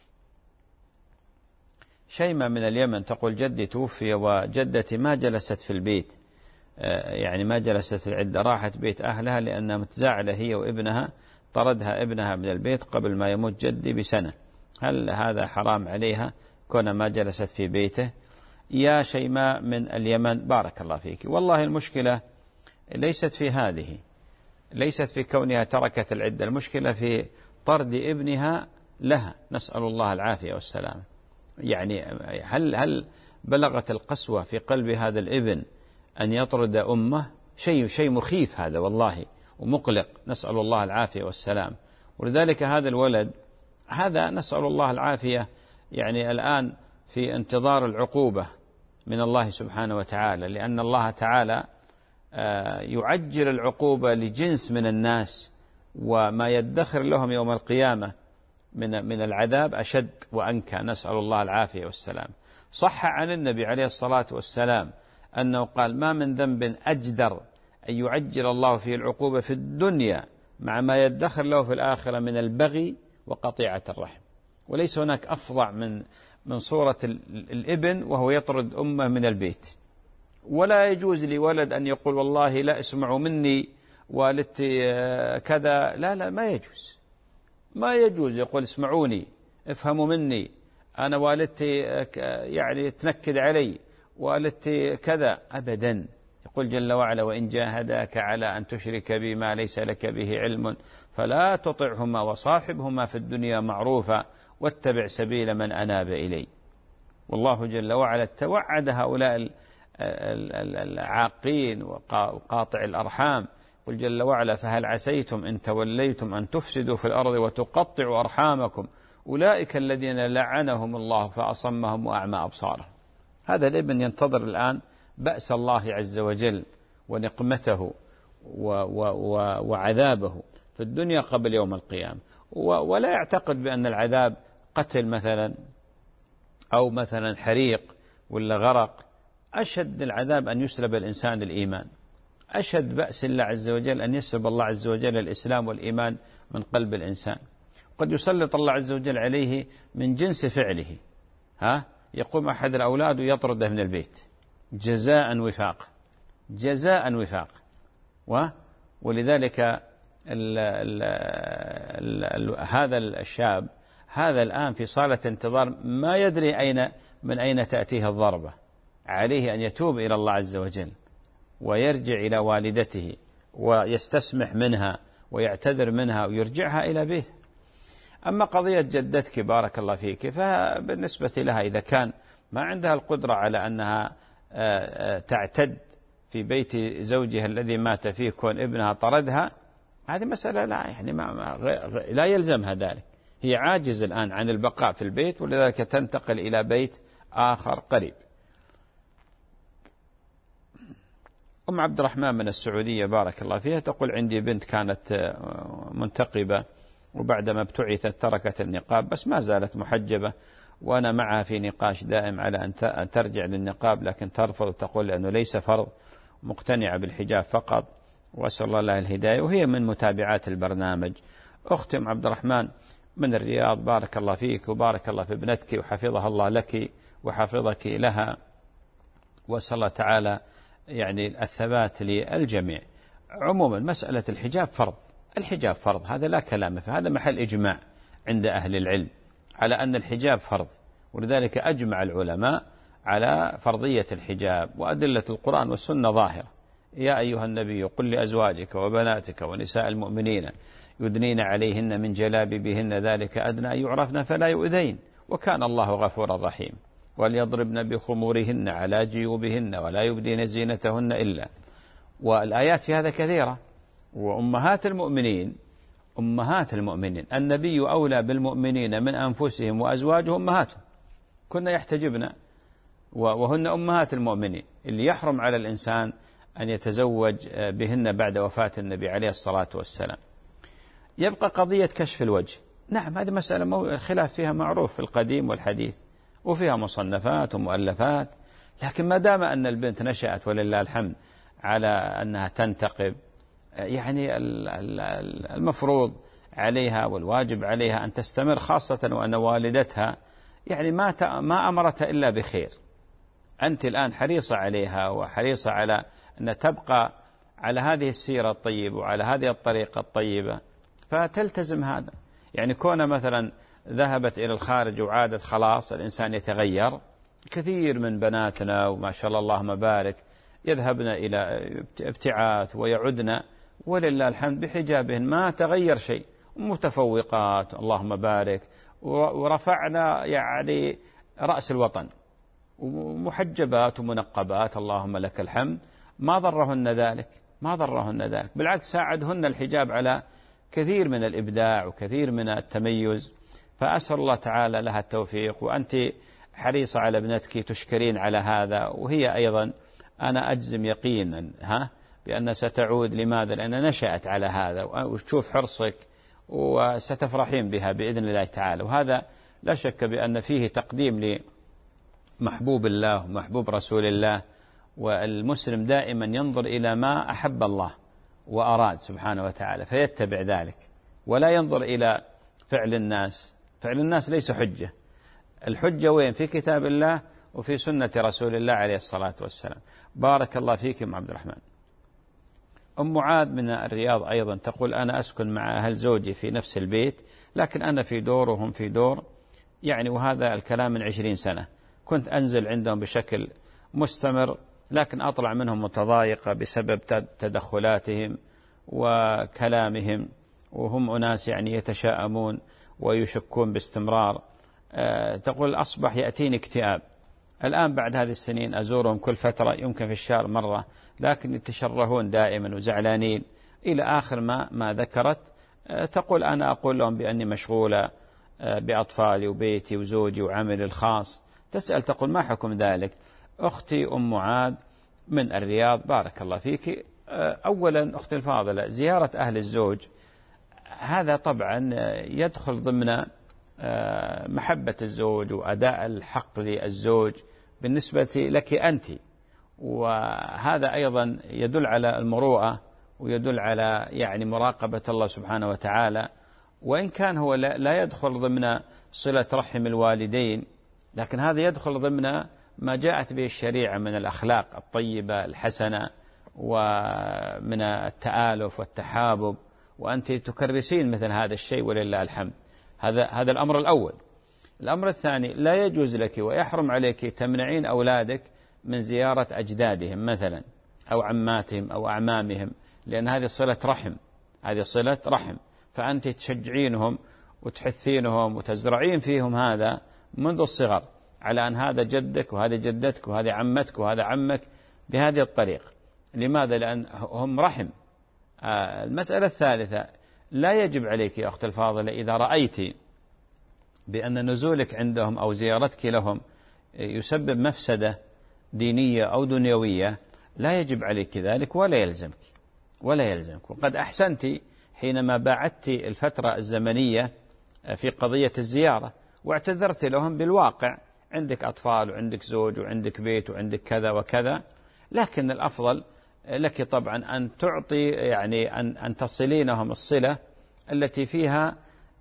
شيماء من اليمن تقول: جدي توفي وجدتي ما جلست في البيت، يعني ما جلست العدة، راحت بيت أهلها لأنها متزاعلة هي وابنها، طردها ابنها من البيت قبل ما يموت جدي بسنة. هل هذا حرام عليها كون ما جلست في بيته؟ يا شيماء من اليمن بارك الله فيك. والله المشكلة ليست في هذه، ليست في كونها تركت العدة، المشكلة في طرد ابنها لها، نسأل الله العافية والسلام. يعني هل بلغت القسوة في قلب هذا الابن أن يطرد أمه؟ شيء مخيف هذا والله ومقلق، نسأل الله العافية والسلام. ولذلك هذا الولد هذا نسأل الله العافية يعني الآن في انتظار العقوبة من الله سبحانه وتعالى، لأن الله تعالى يعجل العقوبة لجنس من الناس، وما يدخر لهم يوم القيامة من العذاب أشد وأنكى، نسأل الله العافية والسلام. صح عن النبي عليه الصلاة والسلام أنه قال: ما من ذنب أجدر أن يعجل الله فيه العقوبة في الدنيا مع ما يدخر له في الآخرة من البغي وقطيعة الرحم. وليس هناك أفظع من صورة الابن وهو يطرد أمه من البيت. ولا يجوز لولد أن يقول: والله لا اسمعوا مني، والدتي كذا. لا ما يجوز يقول: اسمعوني، افهموا مني، أنا والدتي يعني تنكد علي، والدتي كذا، أبدا. يقول جل وعلا: وإن جاهداك على أن تشرك بي ما ليس لك به علم فلا تطعهما وصاحبهما في الدنيا معروفا واتبع سبيل من أناب إلي. والله جل وعلا توعد هؤلاء العاقين وقاطع الأرحام. قل جل وعلا: فهل عسيتم إن توليتم أن تفسدوا في الأرض وتقطعوا أرحامكم أولئك الذين لعنهم الله فأصمهم وأعمى أبصارهم. هذا الابن ينتظر الآن بأس الله عز وجل ونقمته وعذابه في الدنيا قبل يوم القيامة، ولا يعتقد بأن العذاب قتل مثلا أو مثلا حريق ولا غرق. أشد العذاب أن يسلب الإنسان الإيمان، أشد بأس الله عز وجل أن يسلب الله عز وجل الإسلام والإيمان من قلب الإنسان. قد يسلط الله عز وجل عليه من جنس فعله، يقوم أحد الأولاد ويطرده من البيت جزاء وفاق، جزاء وفاق. ولذلك هذا الشاب هذا الآن في صالة انتظار ما يدري من أين تأتيه الضربة، عليه أن يتوب إلى الله عز وجل ويرجع إلى والدته ويستسمح منها ويعتذر منها ويرجعها إلى بيته. أما قضية جدتك بارك الله فيك، فبالنسبة لها إذا كان ما عندها القدرة على أنها تعتد في بيت زوجها الذي مات فيه كون ابنها طردها، هذه مسألة لا يعني لا يلزمها ذلك، هي عاجز الآن عن البقاء في البيت، ولذلك تنتقل إلى بيت آخر قريب. أم عبد الرحمن من السعودية بارك الله فيها تقول: عندي بنت كانت منتقبة وبعدما ابتعثت تركت النقاب بس ما زالت محجبة، وأنا معها في نقاش دائم على أن ترجع للنقاب، لكن ترفض وتقول لأنه ليس فرض، مقتنعة بالحجاب فقط، وأسأل الله لها الهداية، وهي من متابعات البرنامج. أختي أم عبد الرحمن من الرياض بارك الله فيك وبارك الله في ابنتك وحفظها الله لك وحفظك لها، وأسأل الله تعالى يعني الثبات للجميع. عموما مسألة الحجاب فرض، الحجاب فرض، هذا لا كلام فيه، هذا محل إجماع عند أهل العلم على أن الحجاب فرض، ولذلك أجمع العلماء على فرضية الحجاب، وأدلة القرآن والسنة ظاهرة. يا أيها النبي قل لأزواجك وبناتك ونساء المؤمنين يدنين عليهن من جلابيبهن ذلك أدنى أن يعرفن فلا يؤذين وكان الله غفورا رحيم، وليضربن بخمورهن على جيوبهن ولا يبدين زينتهن إلا. والآيات في هذا كثيرة. وأمهات المؤمنين النبي أولى بالمؤمنين من أنفسهم وأزواجهم أمهاتهم، كنا يحتجبن وهن أمهات المؤمنين، اللي يحرم على الإنسان أن يتزوج بهن بعد وفاة النبي عليه الصلاة والسلام. يبقى قضية كشف الوجه، نعم هذه مسألة خلاف فيها معروف في القديم والحديث، وفيها مصنفات ومؤلفات، لكن ما دام أن البنت نشأت ولله الحمد على أنها تنتقب، يعني المفروض عليها والواجب عليها أن تستمر، خاصة وأن والدتها يعني ما أمرتها إلا بخير. أنت الآن حريصة عليها وحريصة على أن تبقى على هذه السيرة الطيبة وعلى هذه الطريقة الطيبة، فتلتزم هذا. يعني كون مثلا ذهبت إلى الخارج وعادت خلاص الإنسان يتغير. كثير من بناتنا وما شاء الله اللهم بارك يذهبن إلى ابتعاث ويعدن ولله الحمد بحجابهن ما تغير شيء، متفوقات اللهم بارك، ورفعنا يعني رأس الوطن، ومحجبات ومنقبات اللهم لك الحمد، ما ضرهن ذلك، بالعكس ساعدهن الحجاب على كثير من الإبداع وكثير من التميز. فأسأل الله تعالى لها التوفيق، وأنت حريصة على ابنتك تشكرين على هذا، وهي أيضا أنا أجزم يقينا بأن ستعود. لماذا؟ لأن نشأت على هذا، وتشوف حرصك وستفرحين بها بإذن الله تعالى. وهذا لا شك بأن فيه تقديم لمحبوب الله ومحبوب رسول الله، والمسلم دائما ينظر إلى ما أحب الله وأراد سبحانه وتعالى فيتبع ذلك، ولا ينظر إلى فعل الناس. فعل الناس ليس حجة، الحجة وين؟ في كتاب الله وفي سنة رسول الله عليه الصلاة والسلام. بارك الله فيك أم عبد الرحمن. أم معاذ من الرياض أيضا تقول: أنا أسكن مع أهل زوجي في نفس البيت، لكن أنا في دور وهم في دور، يعني وهذا الكلام من 20 سنة، كنت أنزل عندهم بشكل مستمر، لكن أطلع منهم متضايقة بسبب تدخلاتهم وكلامهم، وهم أناس يعني يتشاءمون ويشكون باستمرار. تقول: أصبح يأتيني اكتئاب الآن بعد هذه السنين، أزورهم كل فترة يمكن في الشهر مرة، لكن يتشرهون دائما وزعلانين، إلى آخر ما ذكرت. تقول: أنا أقول لهم بأني مشغولة بأطفالي وبيتي وزوجي وعملي الخاص. تسأل تقول: ما حكم ذلك؟ أختي أم معاذ من الرياض بارك الله فيك، أولا أختي الفاضلة، زيارة أهل الزوج هذا طبعا يدخل ضمن محبة الزوج وأداء الحق للزوج بالنسبة لك أنت، وهذا أيضا يدل على المروءة ويدل على يعني مراقبة الله سبحانه وتعالى. وإن كان هو لا يدخل ضمن صلة رحم الوالدين، لكن هذا يدخل ضمن ما جاءت به الشريعة من الأخلاق الطيبة الحسنة ومن التآلف والتحابب، وأنت تكرسين مثل هذا الشيء ولله الحمد. هذا الأمر الأول. الأمر الثاني، لا يجوز لك ويحرم عليك تمنعين أولادك من زيارة أجدادهم مثلا أو عماتهم أو أعمامهم، لأن هذه صلة رحم، هذه صلة رحم، فأنت تشجعينهم وتحثينهم وتزرعين فيهم هذا منذ الصغر على أن هذا جدك وهذه جدتك وهذه عمتك وهذا عمك بهذه الطريقة. لماذا؟ لأن هم رحم. المسألة الثالثة، لا يجب عليك يا أخت الفاضلة إذا رأيت بأن نزولك عندهم أو زيارتك لهم يسبب مفسدة دينية أو دنيوية، لا يجب عليك ذلك ولا يلزمك. وقد أحسنت حينما باعدت الفترة الزمنية في قضية الزيارة واعتذرت لهم بالواقع، عندك أطفال وعندك زوج وعندك بيت وعندك كذا وكذا، لكن الأفضل لك طبعا أن تعطي يعني أن تصلينهم الصلة التي فيها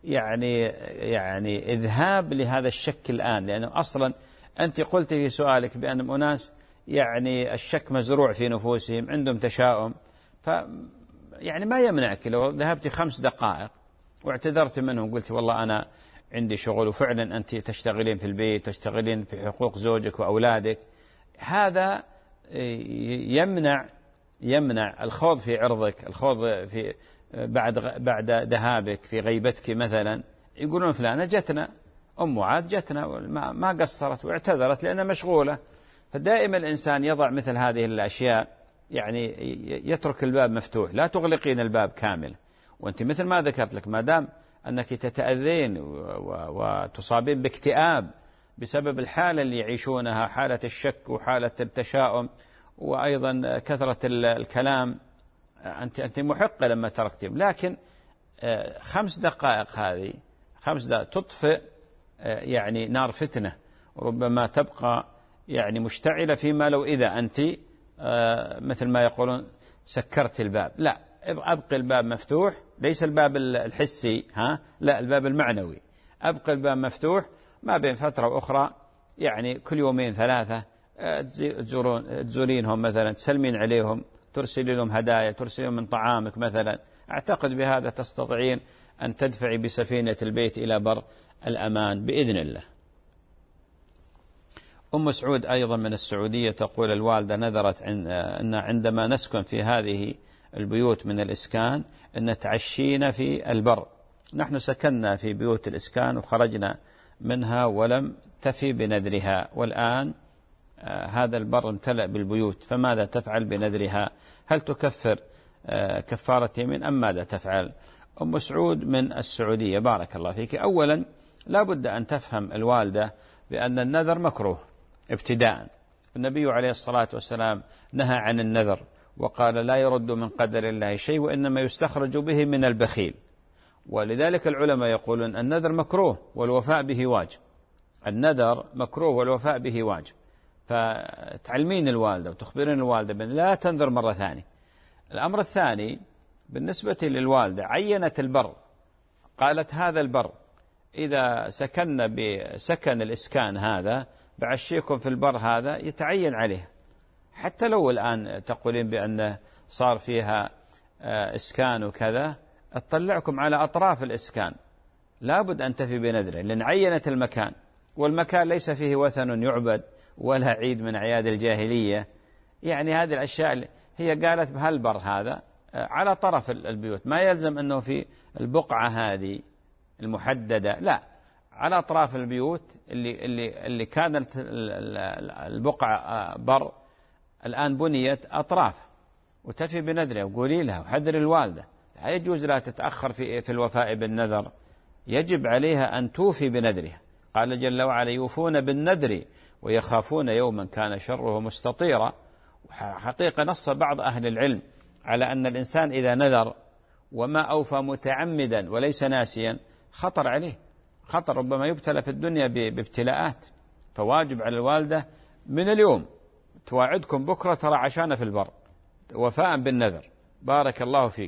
يعني إذهاب لهذا الشك الآن، لأنه أصلا أنت قلت في سؤالك بأن أناس يعني الشك مزروع في نفوسهم، عندهم تشاؤم، يعني ما يمنعك لو ذهبت 5 دقائق واعتذرت منهم، قلت والله أنا عندي شغل، وفعلا أنت تشتغلين في البيت، تشتغلين في حقوق زوجك وأولادك، هذا يمنع الخوض في عرضك، الخوض في بعد ذهابك في غيبتك مثلا. يقولون فلانة جتنا، أم معاذ جتنا ما قصرت واعتذرت لأنها مشغولة. فدائما الإنسان يضع مثل هذه الأشياء، يعني يترك الباب مفتوح، لا تغلقين الباب كامل. وأنت مثل ما ذكرت لك، ما دام أنك تتأذين وتصابين باكتئاب بسبب الحالة اللي يعيشونها، حالة الشك وحالة التشاؤم وأيضا كثرة الكلام، أنت محقة لما تركتهم. لكن 5 دقائق هذه 5 دقائق تطفئ يعني نار فتنة، ربما تبقى يعني مشتعلة، فيما لو إذا أنت مثل ما يقولون سكرت الباب. لا، أبقى الباب مفتوح، ليس الباب الحسي، لا، الباب المعنوي. أبقى الباب مفتوح ما بين فترة وأخرى، يعني كل 2-3 تزورينهم مثلا، تسلمين عليهم، ترسلي لهم هدايا، ترسلي من طعامك مثلا. أعتقد بهذا تستطيعين أن تدفعي بسفينة البيت إلى بر الأمان بإذن الله. أم سعود أيضا من السعودية تقول الوالدة نذرت أن عندما نسكن في هذه البيوت من الإسكان أن تعشينا في البر. نحن سكننا في بيوت الإسكان وخرجنا منها ولم تفي بنذرها، والآن هذا البر امتلأ بالبيوت، فماذا تفعل بنذرها؟ هل تكفر كفارة يمين أم ماذا تفعل؟ أم سعود من السعودية، بارك الله فيك. أولا لا بد أن تفهم الوالدة بأن النذر مكروه ابتداء. النبي عليه الصلاة والسلام نهى عن النذر وقال لا يرد من قدر الله شيء، وإنما يستخرج به من البخيل. ولذلك العلماء يقولون النذر مكروه والوفاء به واجب. النذر مكروه والوفاء به واجب. فتعلمين الوالدة وتخبرين الوالدة بأن لا تنذر مرة ثانية. الأمر الثاني بالنسبة للوالدة، عينت البر، قالت هذا البر إذا سكننا بسكن الإسكان هذا بعشيكم في البر هذا، يتعين عليه. حتى لو الآن تقولين بأن صار فيها إسكان وكذا، اطلعكم على أطراف الإسكان، لابد أن تفي بنذره، لأن عينت المكان، والمكان ليس فيه وثن يعبد ولا عيد من أعياد الجاهلية. يعني هذه الأشياء هي قالت بهالبر هذا على طرف البيوت، ما يلزم أنه في البقعة هذه المحددة، لا، على أطراف البيوت اللي كانت البقعة بر الآن بنيت أطراف، وتفي بنذره وقولي لها وحذر الوالدة. لا يجوز لا تتأخر في الوفاء بالنذر، يجب عليها أن توفي بنذرها. قال جل وعلا يوفون بالنذر ويخافون يوما كان شره مستطيرا. حقيقة نص بعض أهل العلم على أن الإنسان إذا نذر وما أوفى متعمدا وليس ناسيا خطر عليه، خطر، ربما يبتلى في الدنيا بابتلاءات. فواجب على الوالدة من اليوم تواعدكم بكرة ترى عشانة في البر وفاء بالنذر. بارك الله فيك.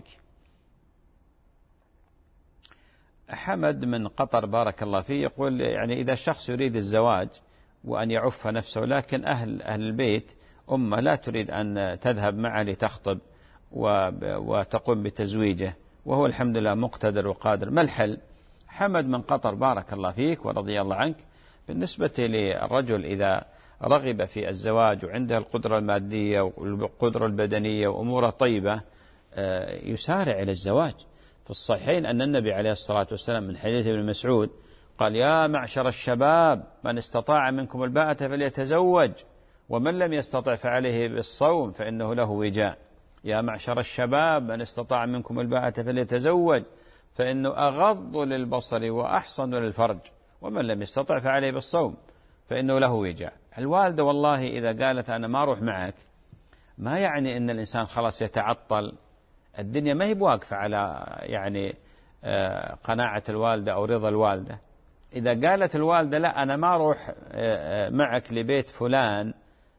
حمد من قطر بارك الله فيه يقول يعني إذا الشخص يريد الزواج وأن يعف نفسه، لكن أهل البيت أمه لا تريد أن تذهب معه لتخطب وتقوم بتزويجه، وهو الحمد لله مقتدر وقادر، ما الحل؟ حمد من قطر بارك الله فيك ورضي الله عنك، بالنسبة للرجل إذا رغب في الزواج وعنده القدرة المادية والقدرة البدنية وأموره طيبة يسارع إلى الزواج. في الصحيحين أن النبي عليه الصلاة والسلام من حديث ابن مسعود قال: يا معشر الشباب من استطاع منكم الباءة فليتزوج ومن لم يستطع فعليه بالصوم فإنه له وجاء. يا معشر الشباب من استطاع منكم الباءة فليتزوج فإنه أغض للبصر وأحصن للفرج ومن لم يستطع فعليه بالصوم فإنه له وجاء. الوالدة والله إذا قالت أنا ما أروح معك ما يعني أن الإنسان خلاص يتعطل. الدنيا ما هي بواقفة على يعني قناعة الوالدة أو رضا الوالدة. إذا قالت الوالدة لا أنا ما أروح معك لبيت فلان،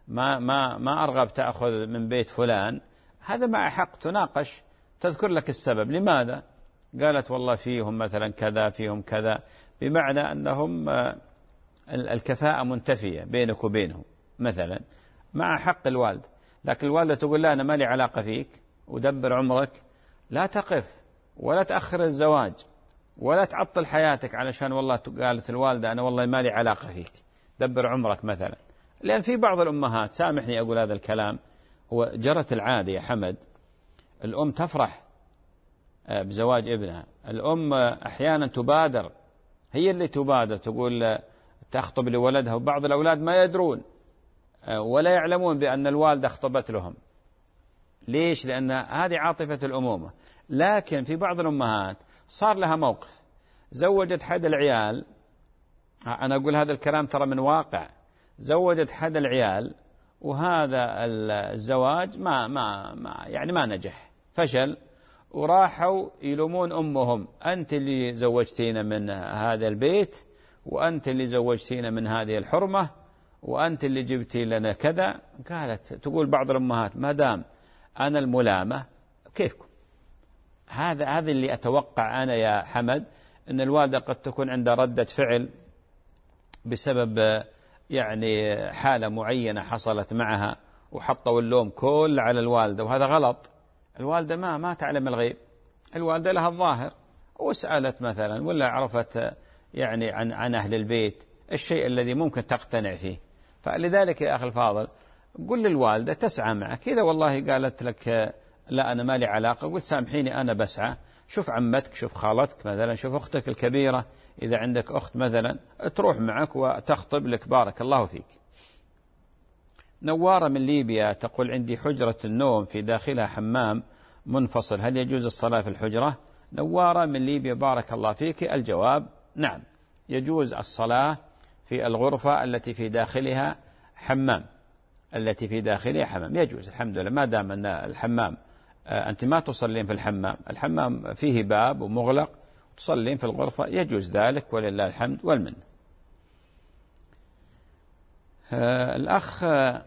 ما أرغب تأخذ من بيت فلان، هذا مع حق تناقش، تذكر لك السبب لماذا قالت والله فيهم مثلا كذا فيهم كذا، بمعنى أنهم الكفاءة منتفية بينك وبينهم مثلا، مع حق الوالد. لكن الوالدة تقول لا أنا ما لي علاقة فيك ودبر عمرك، لا تقف ولا تأخر الزواج ولا تعطل حياتك علشان والله قالت الوالدة أنا والله ما لي علاقة فيك دبر عمرك مثلا. لأن في بعض الأمهات، سامحني أقول هذا الكلام، هو جرت العادة يا حمد، الأم تفرح بزواج ابنها، الأم أحيانا تبادر، هي اللي تبادر تقول تخطب لولدها، وبعض الأولاد ما يدرون ولا يعلمون بأن الوالدة خطبت لهم. ليش؟ لأن هذه عاطفة الأمومة. لكن في بعض الأمهات صار لها موقف، زوجت حد العيال، أنا أقول هذا الكلام ترى من واقع، زوجت حد العيال وهذا الزواج ما نجح، فشل، وراحوا يلومون أمهم، أنت اللي زوجتينا من هذا البيت، وأنت اللي زوجتينا من هذه الحرمة، وأنت اللي جبتي لنا كذا. قالت تقول بعض الأمهات ما دام أنا الملامة كيفكم؟ هذا اللي أتوقع أنا يا حمد، أن الوالدة قد تكون عندها ردة فعل بسبب يعني حالة معينة حصلت معها وحطوا اللوم كل على الوالدة، وهذا غلط. الوالدة ما تعلم الغيب، الوالدة لها الظاهر، وسألت مثلا ولا عرفت يعني عن أهل البيت الشيء الذي ممكن تقتنع فيه. فلذلك يا أخي الفاضل قل للوالدة تسعى معك، إذا والله قالت لك لا أنا ما لي علاقة، قل سامحيني أنا بسعى، شوف عمتك، شوف خالتك مثلا، شوف أختك الكبيرة إذا عندك أخت مثلا تروح معك وتخطب لك بارك الله فيك. نوارة من ليبيا تقول عندي حجرة النوم في داخلها حمام منفصل، هل يجوز الصلاة في الحجرة؟ نوارة من ليبيا بارك الله فيك، الجواب نعم، يجوز الصلاة في الغرفة التي في داخلها حمام، التي في داخلها حمام يجوز الحمد لله، ما دام أن الحمام أنت ما تصلين في الحمام فيه باب ومغلق، تصلين في الغرفة يجوز ذلك، ولله الحمد والمن. الأخ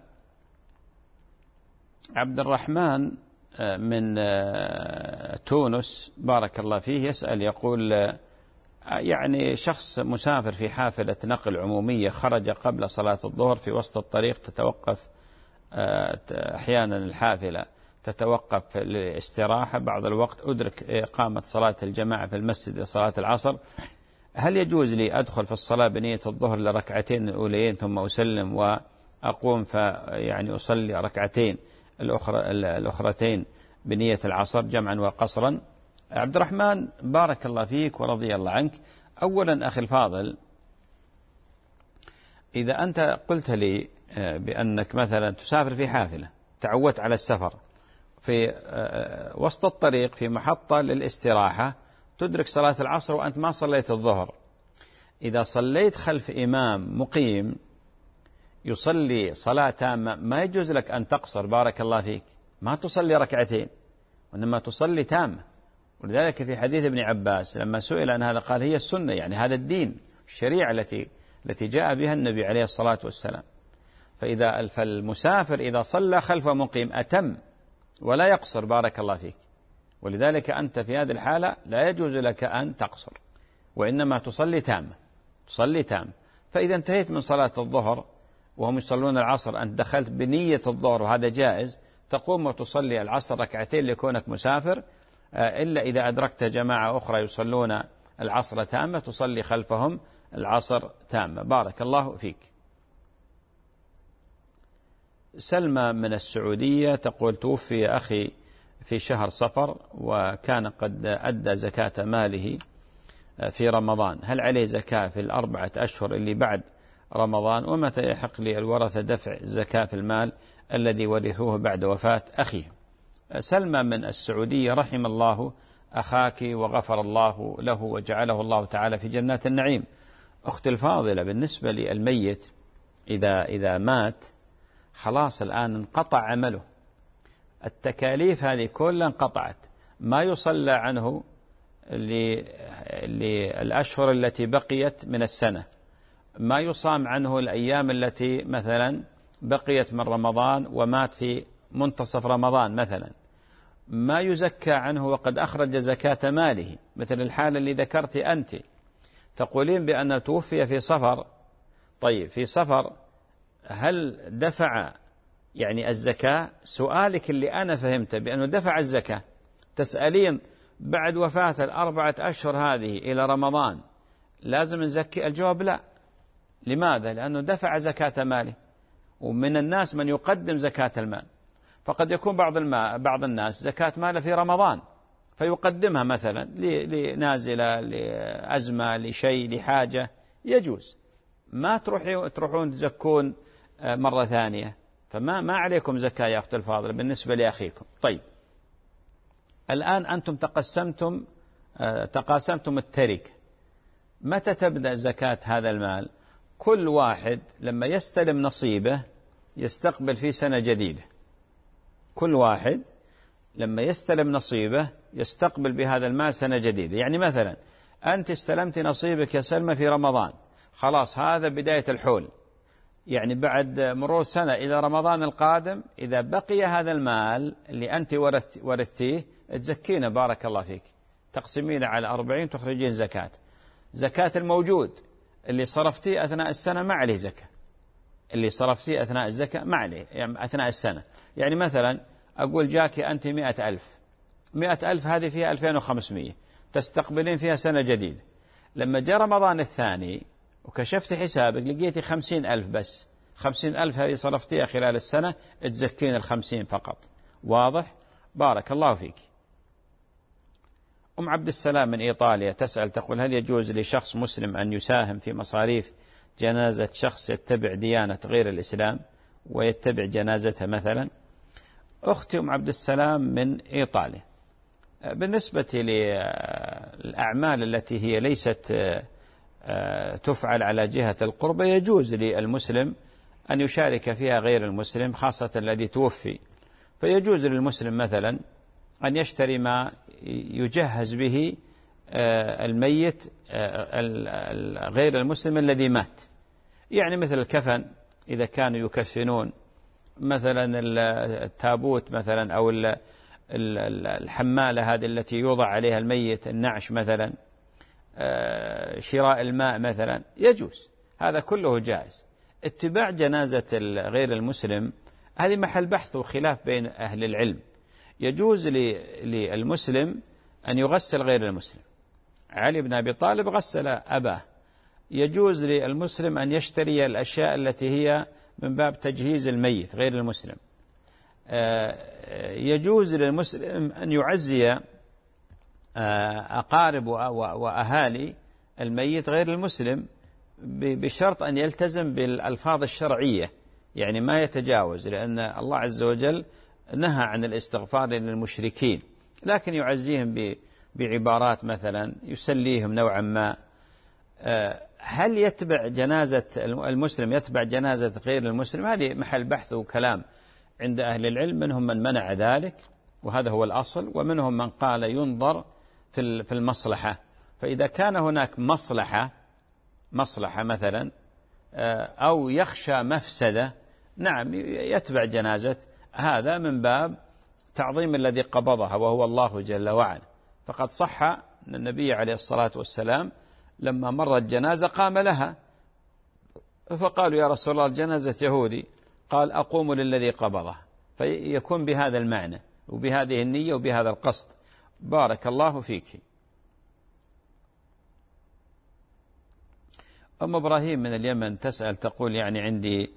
عبد الرحمن من تونس بارك الله فيه يسأل يقول يعني شخص مسافر في حافلة نقل عمومية خرج قبل صلاة الظهر، في وسط الطريق تتوقف أحيانا الحافلة تتوقف للاستراحة، بعض الوقت أدرك إقامة صلاة الجماعة في المسجد لصلاة العصر، هل يجوز لي أدخل في الصلاة بنية الظهر لركعتين الأوليين ثم أسلم وأقوم يعني أصلي ركعتين الأخرتين بنية العصر جمعا وقصرا؟ عبد الرحمن بارك الله فيك ورضي الله عنك، أولا أخي الفاضل، إذا أنت قلت لي بأنك مثلا تسافر في حافلة، تعودت على السفر في وسط الطريق في محطة للاستراحة، تدرك صلاة العصر وأنت ما صليت الظهر، إذا صليت خلف إمام مقيم يصلي صلاة تامة ما يجوز لك أن تقصر بارك الله فيك، ما تصلي ركعتين وإنما تصلي تامة. ولذلك في حديث ابن عباس لما سئل عن هذا قال هي السنة، يعني هذا الدين الشريعة التي جاء بها النبي عليه الصلاة والسلام. فالمسافر إذا صلى خلف مقيم أتم ولا يقصر، بارك الله فيك. ولذلك أنت في هذه الحالة لا يجوز لك أن تقصر، وإنما تصلي تامة. فإذا انتهيت من صلاة الظهر وهم يصلون العصر، أنت دخلت بنية الظهر وهذا جائز، تقوم وتصلي العصر ركعتين لكونك مسافر، إلا إذا أدركت جماعة أخرى يصلون العصر تامة تصلي خلفهم العصر تامة. بارك الله فيك. سلمى من السعودية تقول: توفي أخي في شهر صفر وكان قد أدى زكاة ماله في رمضان، هل عليه زكاة في 4 أشهر اللي بعد رمضان؟ ومتى يحق لي الورثة دفع الزكاة في المال الذي ورثوه بعد وفاة أخيه؟ سلمى من السعودية، رحم الله أخاك وغفر الله له وجعله الله تعالى في جنات النعيم. أختي الفاضلة، بالنسبة للميت إذا مات خلاص الآن انقطع عمله، التكاليف هذه كلها انقطعت، ما يصلى عنه للأشهر التي بقيت من السنة، ما يصام عنه الأيام التي مثلا بقيت من رمضان ومات في منتصف رمضان مثلا، ما يزكى عنه وقد أخرج زكاة ماله، مثل الحالة اللي ذكرت أنت، تقولين بأنه توفي في صفر. طيب في صفر هل دفع يعني الزكاة؟ سؤالك اللي أنا فهمته بأنه دفع الزكاة، تسألين بعد وفاة 4 أشهر هذه إلى رمضان لازم نزكي؟ الجواب لا. لماذا؟ لأنه دفع زكاة ماله، ومن الناس من يقدم زكاة المال، فقد يكون بعض الناس زكاة ماله في رمضان فيقدمها مثلا لنازلة، لأزمة، لشيء، لحاجة، يجوز. ما تروحون تزكون مرة ثانية، فما عليكم زكاة يا أخت الفاضلة بالنسبة لأخيكم. طيب الآن أنتم تقاسمتم التركة، متى تبدأ زكاة هذا المال؟ كل واحد لما يستلم نصيبه يستقبل في سنة جديدة، كل واحد لما يستلم نصيبه يستقبل بهذا المال سنة جديدة. يعني مثلا أنت استلمت نصيبك يا سلمى في رمضان، خلاص هذا بداية الحول، يعني بعد مرور سنة إلى رمضان القادم إذا بقي هذا المال اللي أنت ورثتيه تزكينه، بارك الله فيك، تقسمين على 40 تخرجين زكاة الموجود اللي صرفتيه أثناء السنة ما عليه زكاة، اللي صرفتيه أثناء الزكاة ما عليه، يعني أثناء السنة. يعني مثلا أقول جاك أنت 100,000 هذه فيها 2500 تستقبلين فيها سنة جديدة. لما جاء رمضان الثاني وكشفت حسابك لقيتي 50,000 بس، 50,000 هذه صرفتيها خلال السنة تزكين 50 فقط. واضح؟ بارك الله فيك. أم عبد السلام من إيطاليا تسأل تقول: هل يجوز لشخص مسلم أن يساهم في مصاريف جنازة شخص يتبع ديانة غير الإسلام ويتبع جنازتها مثلا؟ أختي أم عبد السلام من إيطاليا، بالنسبة للأعمال التي هي ليست تفعل على جهة القربة يجوز للمسلم أن يشارك فيها غير المسلم، خاصة الذي توفي، فيجوز للمسلم مثلا أن يشتري ما يجهز به الميت غير المسلم الذي مات، يعني مثل الكفن إذا كانوا يكفنون، مثلا التابوت مثلا، أو الحمالة هذه التي يوضع عليها الميت، النعش مثلا، شراء الماء مثلا، يجوز، هذا كله جائز. اتباع جنازة غير المسلم هذه محل بحث وخلاف بين أهل العلم. يجوز للمسلم أن يغسل غير المسلم، علي بن أبي طالب غسل أباه. يجوز للمسلم أن يشتري الأشياء التي هي من باب تجهيز الميت غير المسلم. يجوز للمسلم أن يعزي أقارب وأهالي الميت غير المسلم بشرط أن يلتزم بالألفاظ الشرعية، يعني ما يتجاوز، لأن الله عز وجل نهى عن الاستغفار للمشركين، لكن يعزيهم بعبارات مثلا يسليهم نوعا ما. هل يتبع جنازة المسلم يتبع جنازة غير المسلم؟ هذه محل بحث وكلام عند أهل العلم، منهم من منع ذلك وهذا هو الأصل، ومنهم من قال ينظر في المصلحة. فإذا كان هناك مصلحة مثلا أو يخشى مفسدة نعم يتبع جنازة، هذا من باب تعظيم الذي قبضها وهو الله جل وعلا. فقد صح أن النبي عليه الصلاة والسلام لما مرت جنازة قام لها، فقالوا يا رسول الله الجنازة يهودي، قال أقوم للذي قبضها، فيكون بهذا المعنى وبهذه النية وبهذا القصد. بارك الله فيك. أم إبراهيم من اليمن تسأل تقول يعني عندي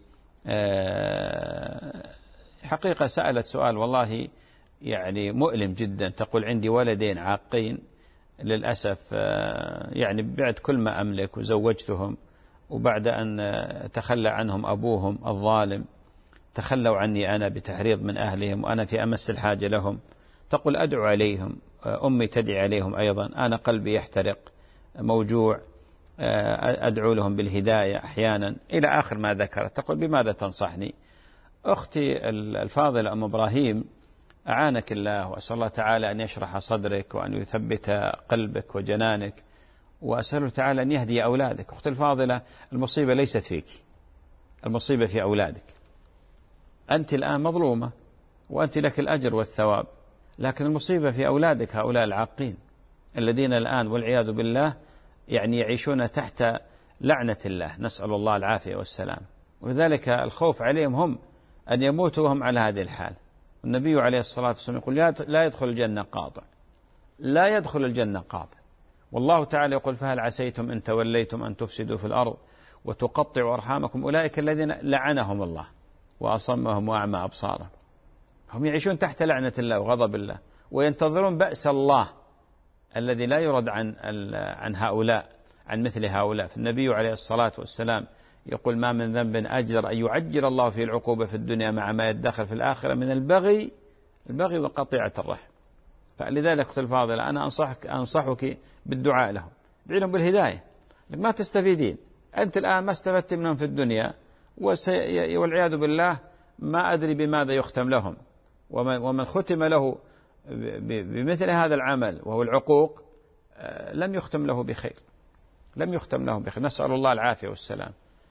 حقيقة سألت سؤال والله يعني مؤلم جدا. تقول عندي ولدين عاقين للأسف، يعني بعد كل ما أملك وزوجتهم، وبعد أن تخلى عنهم أبوهم الظالم تخلوا عني أنا بتحريض من أهلهم، وأنا في أمس الحاجة لهم. تقول أدعو عليهم، أمي تدعي عليهم أيضا، أنا قلبي يحترق موجوع، أدعو لهم بالهداية أحيانا إلى آخر ما ذكرت. تقول بماذا تنصحني؟ أختي الفاضلة أم إبراهيم، أعانك الله، وأسأل الله تعالى أن يشرح صدرك وأن يثبت قلبك وجنانك، وأسأله تعالى أن يهدي أولادك. أختي الفاضلة، المصيبة ليست فيك، المصيبة في أولادك. أنت الآن مظلومة وأنت لك الأجر والثواب، لكن المصيبة في أولادك هؤلاء العاقين الذين الآن والعياذ بالله يعني يعيشون تحت لعنة الله، نسأل الله العافية والسلام. ولذلك الخوف عليهم هم أن يموتوا وهم على هذه الحال. النبي عليه الصلاة والسلام يقول لا يدخل الجنة قاطع، لا يدخل الجنة قاطع. والله تعالى يقول فهل عسيتم إن توليتم أن تفسدوا في الأرض وتقطعوا أرحامكم أولئك الذين لعنهم الله وأصمهم وأعمى أبصارهم. هم يعيشون تحت لعنة الله وغضب الله، وينتظرون بأس الله الذي لا يرد عن هؤلاء، عن مثل هؤلاء. فالنبي عليه الصلاة والسلام يقول ما من ذنب أجدر أن يعجل الله فيه العقوبة في الدنيا مع ما يدخر في الآخرة من البغي وقطيعة الرحم. فلذلك أختي الفاضلة أنا أنصحك بالدعاء لهم، ادعي لهم بالهداية، ما تستفيدين أنت الآن، ما استفدت منهم في الدنيا، والعياذ بالله ما أدري بماذا يختم لهم. ومن ختم له بمثل هذا العمل وهو العقوق لم يختم له بخير، لم يختم له بخير، نسأل الله العافية والسلام.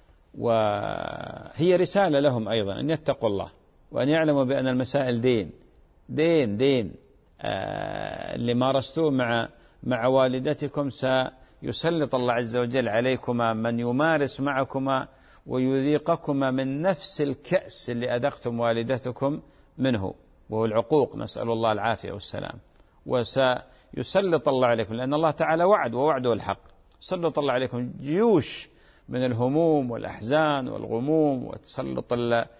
وهي رسالة لهم أيضا أن يتقوا الله، وأن يعلموا بأن المسائل دين اللي مارستوه مع والدتكم سيسلط الله عز وجل عليكما من يمارس معكما ويذيقكما من نفس الكأس اللي أذقتم والدتكم منه، وهو العقوق، نسأل الله العافية والسلام. وسيسلط الله عليكم، لأن الله تعالى وعد ووعده الحق، سلط الله عليكم جيوش من الهموم والأحزان والغموم، وتسلط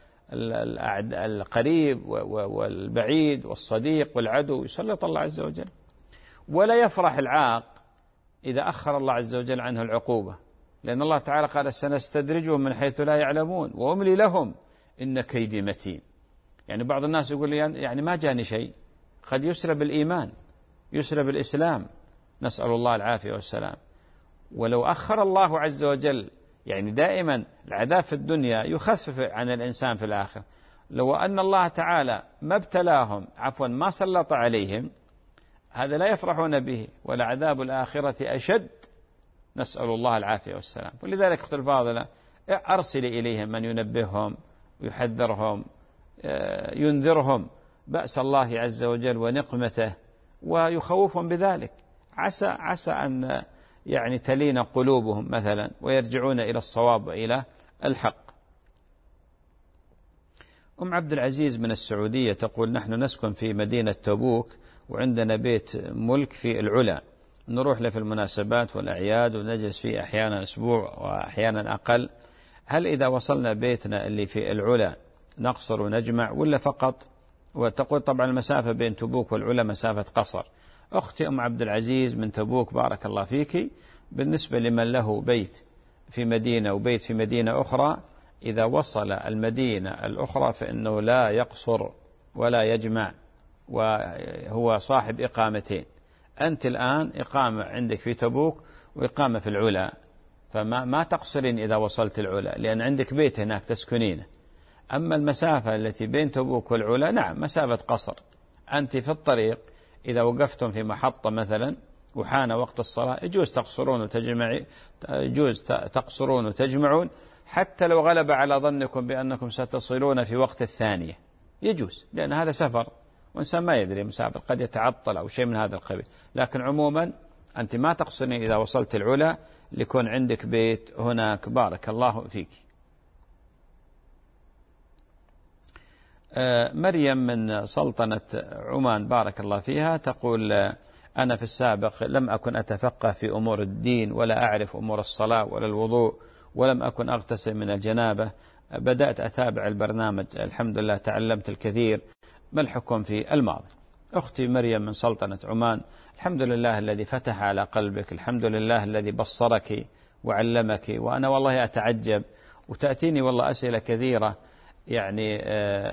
القريب والبعيد والصديق والعدو، يسلط الله عز وجل. ولا يفرح العاق إذا أخر الله عز وجل عنه العقوبة، لأن الله تعالى قال سنستدرجهم من حيث لا يعلمون وأملي لهم إن كيدي متين. يعني بعض الناس يقول لي يعني ما جاني شيء، قد يسرب الإيمان، يسرب الإسلام، نسأل الله العافية والسلام. ولو أخر الله عز وجل، يعني دائما العذاب في الدنيا يخفف عن الإنسان في الآخرة، لو أن الله تعالى ما ابتلاهم ما سلط عليهم، هذا لا يفرحون به، ولا عذاب الآخرة أشد، نسأل الله العافية والسلام. ولذلك أختي الفاضلة أرسل إليهم من ينبههم ويحذرهم، ينذرهم بأس الله عز وجل ونقمته، ويخوفهم بذلك، عسى أن يعني تلين قلوبهم مثلا ويرجعون إلى الصواب وإلى الحق. أم عبد العزيز من السعودية تقول نحن نسكن في مدينة تبوك، وعندنا بيت ملك في العلا، نروح له في المناسبات والأعياد، ونجلس فيه أحيانا أسبوع وأحيانا أقل. هل إذا وصلنا بيتنا اللي في العلا نقصر ونجمع ولا فقط؟ وتقول طبعا المسافة بين تبوك والعلا مسافة قصر. أختي أم عبد العزيز من تبوك بارك الله فيك، بالنسبة لمن له بيت في مدينة وبيت في مدينة أخرى، إذا وصل المدينة الأخرى فإنه لا يقصر ولا يجمع، وهو صاحب إقامتين. أنت الآن إقامة عندك في تبوك وإقامة في العلا، فما تقصرين إذا وصلت العلا، لأن عندك بيت هناك تسكنينه. أما المسافة التي بين تبوك والعلا نعم مسافة قصر، أنت في الطريق إذا وقفتم في محطة مثلا وحان وقت الصلاة يجوز تقصرون وتجمعون، حتى لو غلب على ظنكم بأنكم ستصلون في وقت الثانية يجوز، لأن هذا سفر وإنسان ما يدري، مسافر قد يتعطل أو شيء من هذا القبيل. لكن عموما أنت ما تقصرين إذا وصلت العلا ليكون عندك بيت هناك. بارك الله فيك. مريم من سلطنة عمان بارك الله فيها تقول: أنا في السابق لم أكن أتفقه في أمور الدين ولا أعرف أمور الصلاة ولا الوضوء، ولم أكن أغتسل من الجنابة. بدأت أتابع البرنامج، الحمد لله تعلمت الكثير. ما الحكم في الماضي؟ أختي مريم من سلطنة عمان، الحمد لله الذي فتح على قلبك، الحمد لله الذي بصرك وعلمك. وأنا والله أتعجب، وتأتيني والله أسئلة كثيرة يعني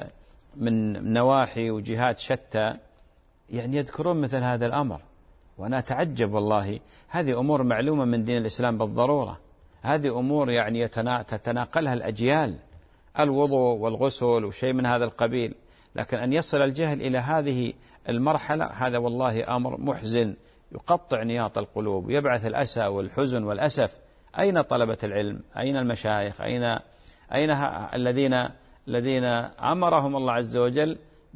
من نواحي وجهات شتى، يعني يذكرون مثل هذا الأمر، وأنا أتعجب والله. هذه أمور معلومة من دين الإسلام بالضرورة، هذه أمور يعني تتناقلها الأجيال، الوضوء والغسل وشيء من هذا القبيل. لكن أن يصل الجهل إلى هذه المرحلة هذا والله أمر محزن يقطع نياط القلوب ويبعث الأسى والحزن والأسف. أين طلبة العلم؟ أين المشايخ؟ أين الذين أمرهم الله عز وجل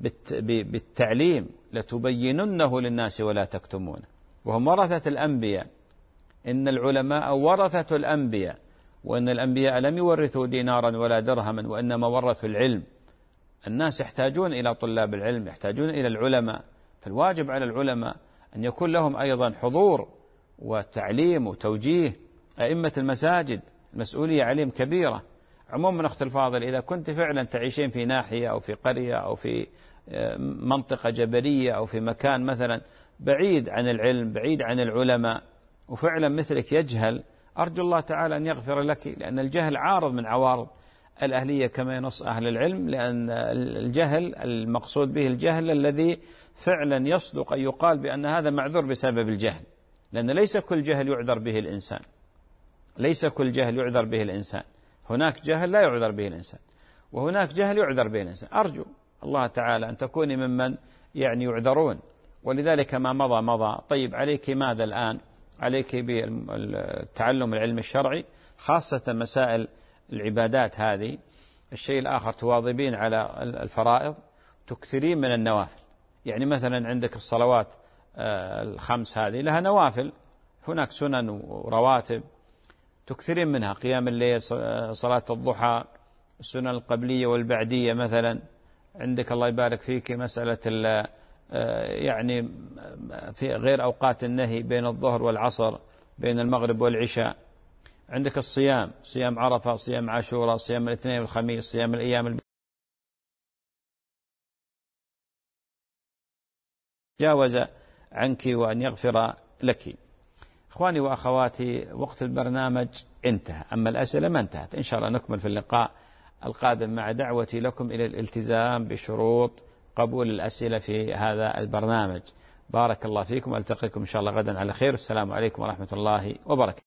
بالتعليم؟ لتبيننه للناس ولا تكتمونه. وهم ورثة الأنبياء، إن العلماء ورثة الأنبياء، وإن الأنبياء لم يورثوا دينارا ولا درهما وإنما ورثوا العلم. الناس يحتاجون إلى طلاب العلم، يحتاجون إلى العلماء، فالواجب على العلماء أن يكون لهم أيضا حضور وتعليم وتوجيه. أئمة المساجد المسؤولية عليهم كبيرة. عموما أخت الفاضل، إذا كنت فعلا تعيشين في ناحية أو في قرية أو في منطقة جبلية أو في مكان مثلا بعيد عن العلم، بعيد عن العلماء، وفعلا مثلك يجهل، أرجو الله تعالى أن يغفر لك، لأن الجهل عارض من عوارض الأهلية كما ينص أهل العلم. لأن الجهل المقصود به الجهل الذي فعلا يصدق أن يقال بأن هذا معذور بسبب الجهل، لأن ليس كل جهل يعذر به الإنسان، ليس كل جهل يعذر به الإنسان. هناك جهل لا يعذر به الإنسان، وهناك جهل يعذر به الإنسان. أرجو الله تعالى أن تكوني ممن يعني يعذرون. ولذلك ما مضى. طيب عليك ماذا الآن؟ عليك بالتعلم العلم الشرعي، خاصة مسائل العبادات هذه. الشيء الآخر تواظبين على الفرائض، تكثرين من النوافل. يعني مثلا عندك الصلوات الخمس هذه لها نوافل، هناك سنن ورواتب تكثرين منها، قيام الليل، صلاة الضحى، السنن القبلية والبعدية مثلا. عندك الله يبارك فيك مسألة يعني في غير أوقات النهي بين الظهر والعصر، بين المغرب والعشاء. عندك الصيام، صيام عرفة، صيام عاشوراء، صيام الاثنين والخميس، صيام الأيام جاوز عنك وأن يغفر لك. إخواني وأخواتي، وقت البرنامج انتهى، أما الأسئلة ما انتهت. إن شاء الله نكمل في اللقاء القادم مع دعوتي لكم إلى الالتزام بشروط قبول الأسئلة في هذا البرنامج. بارك الله فيكم، ألتقيكم إن شاء الله غدا على خير. السلام عليكم ورحمة الله وبركاته.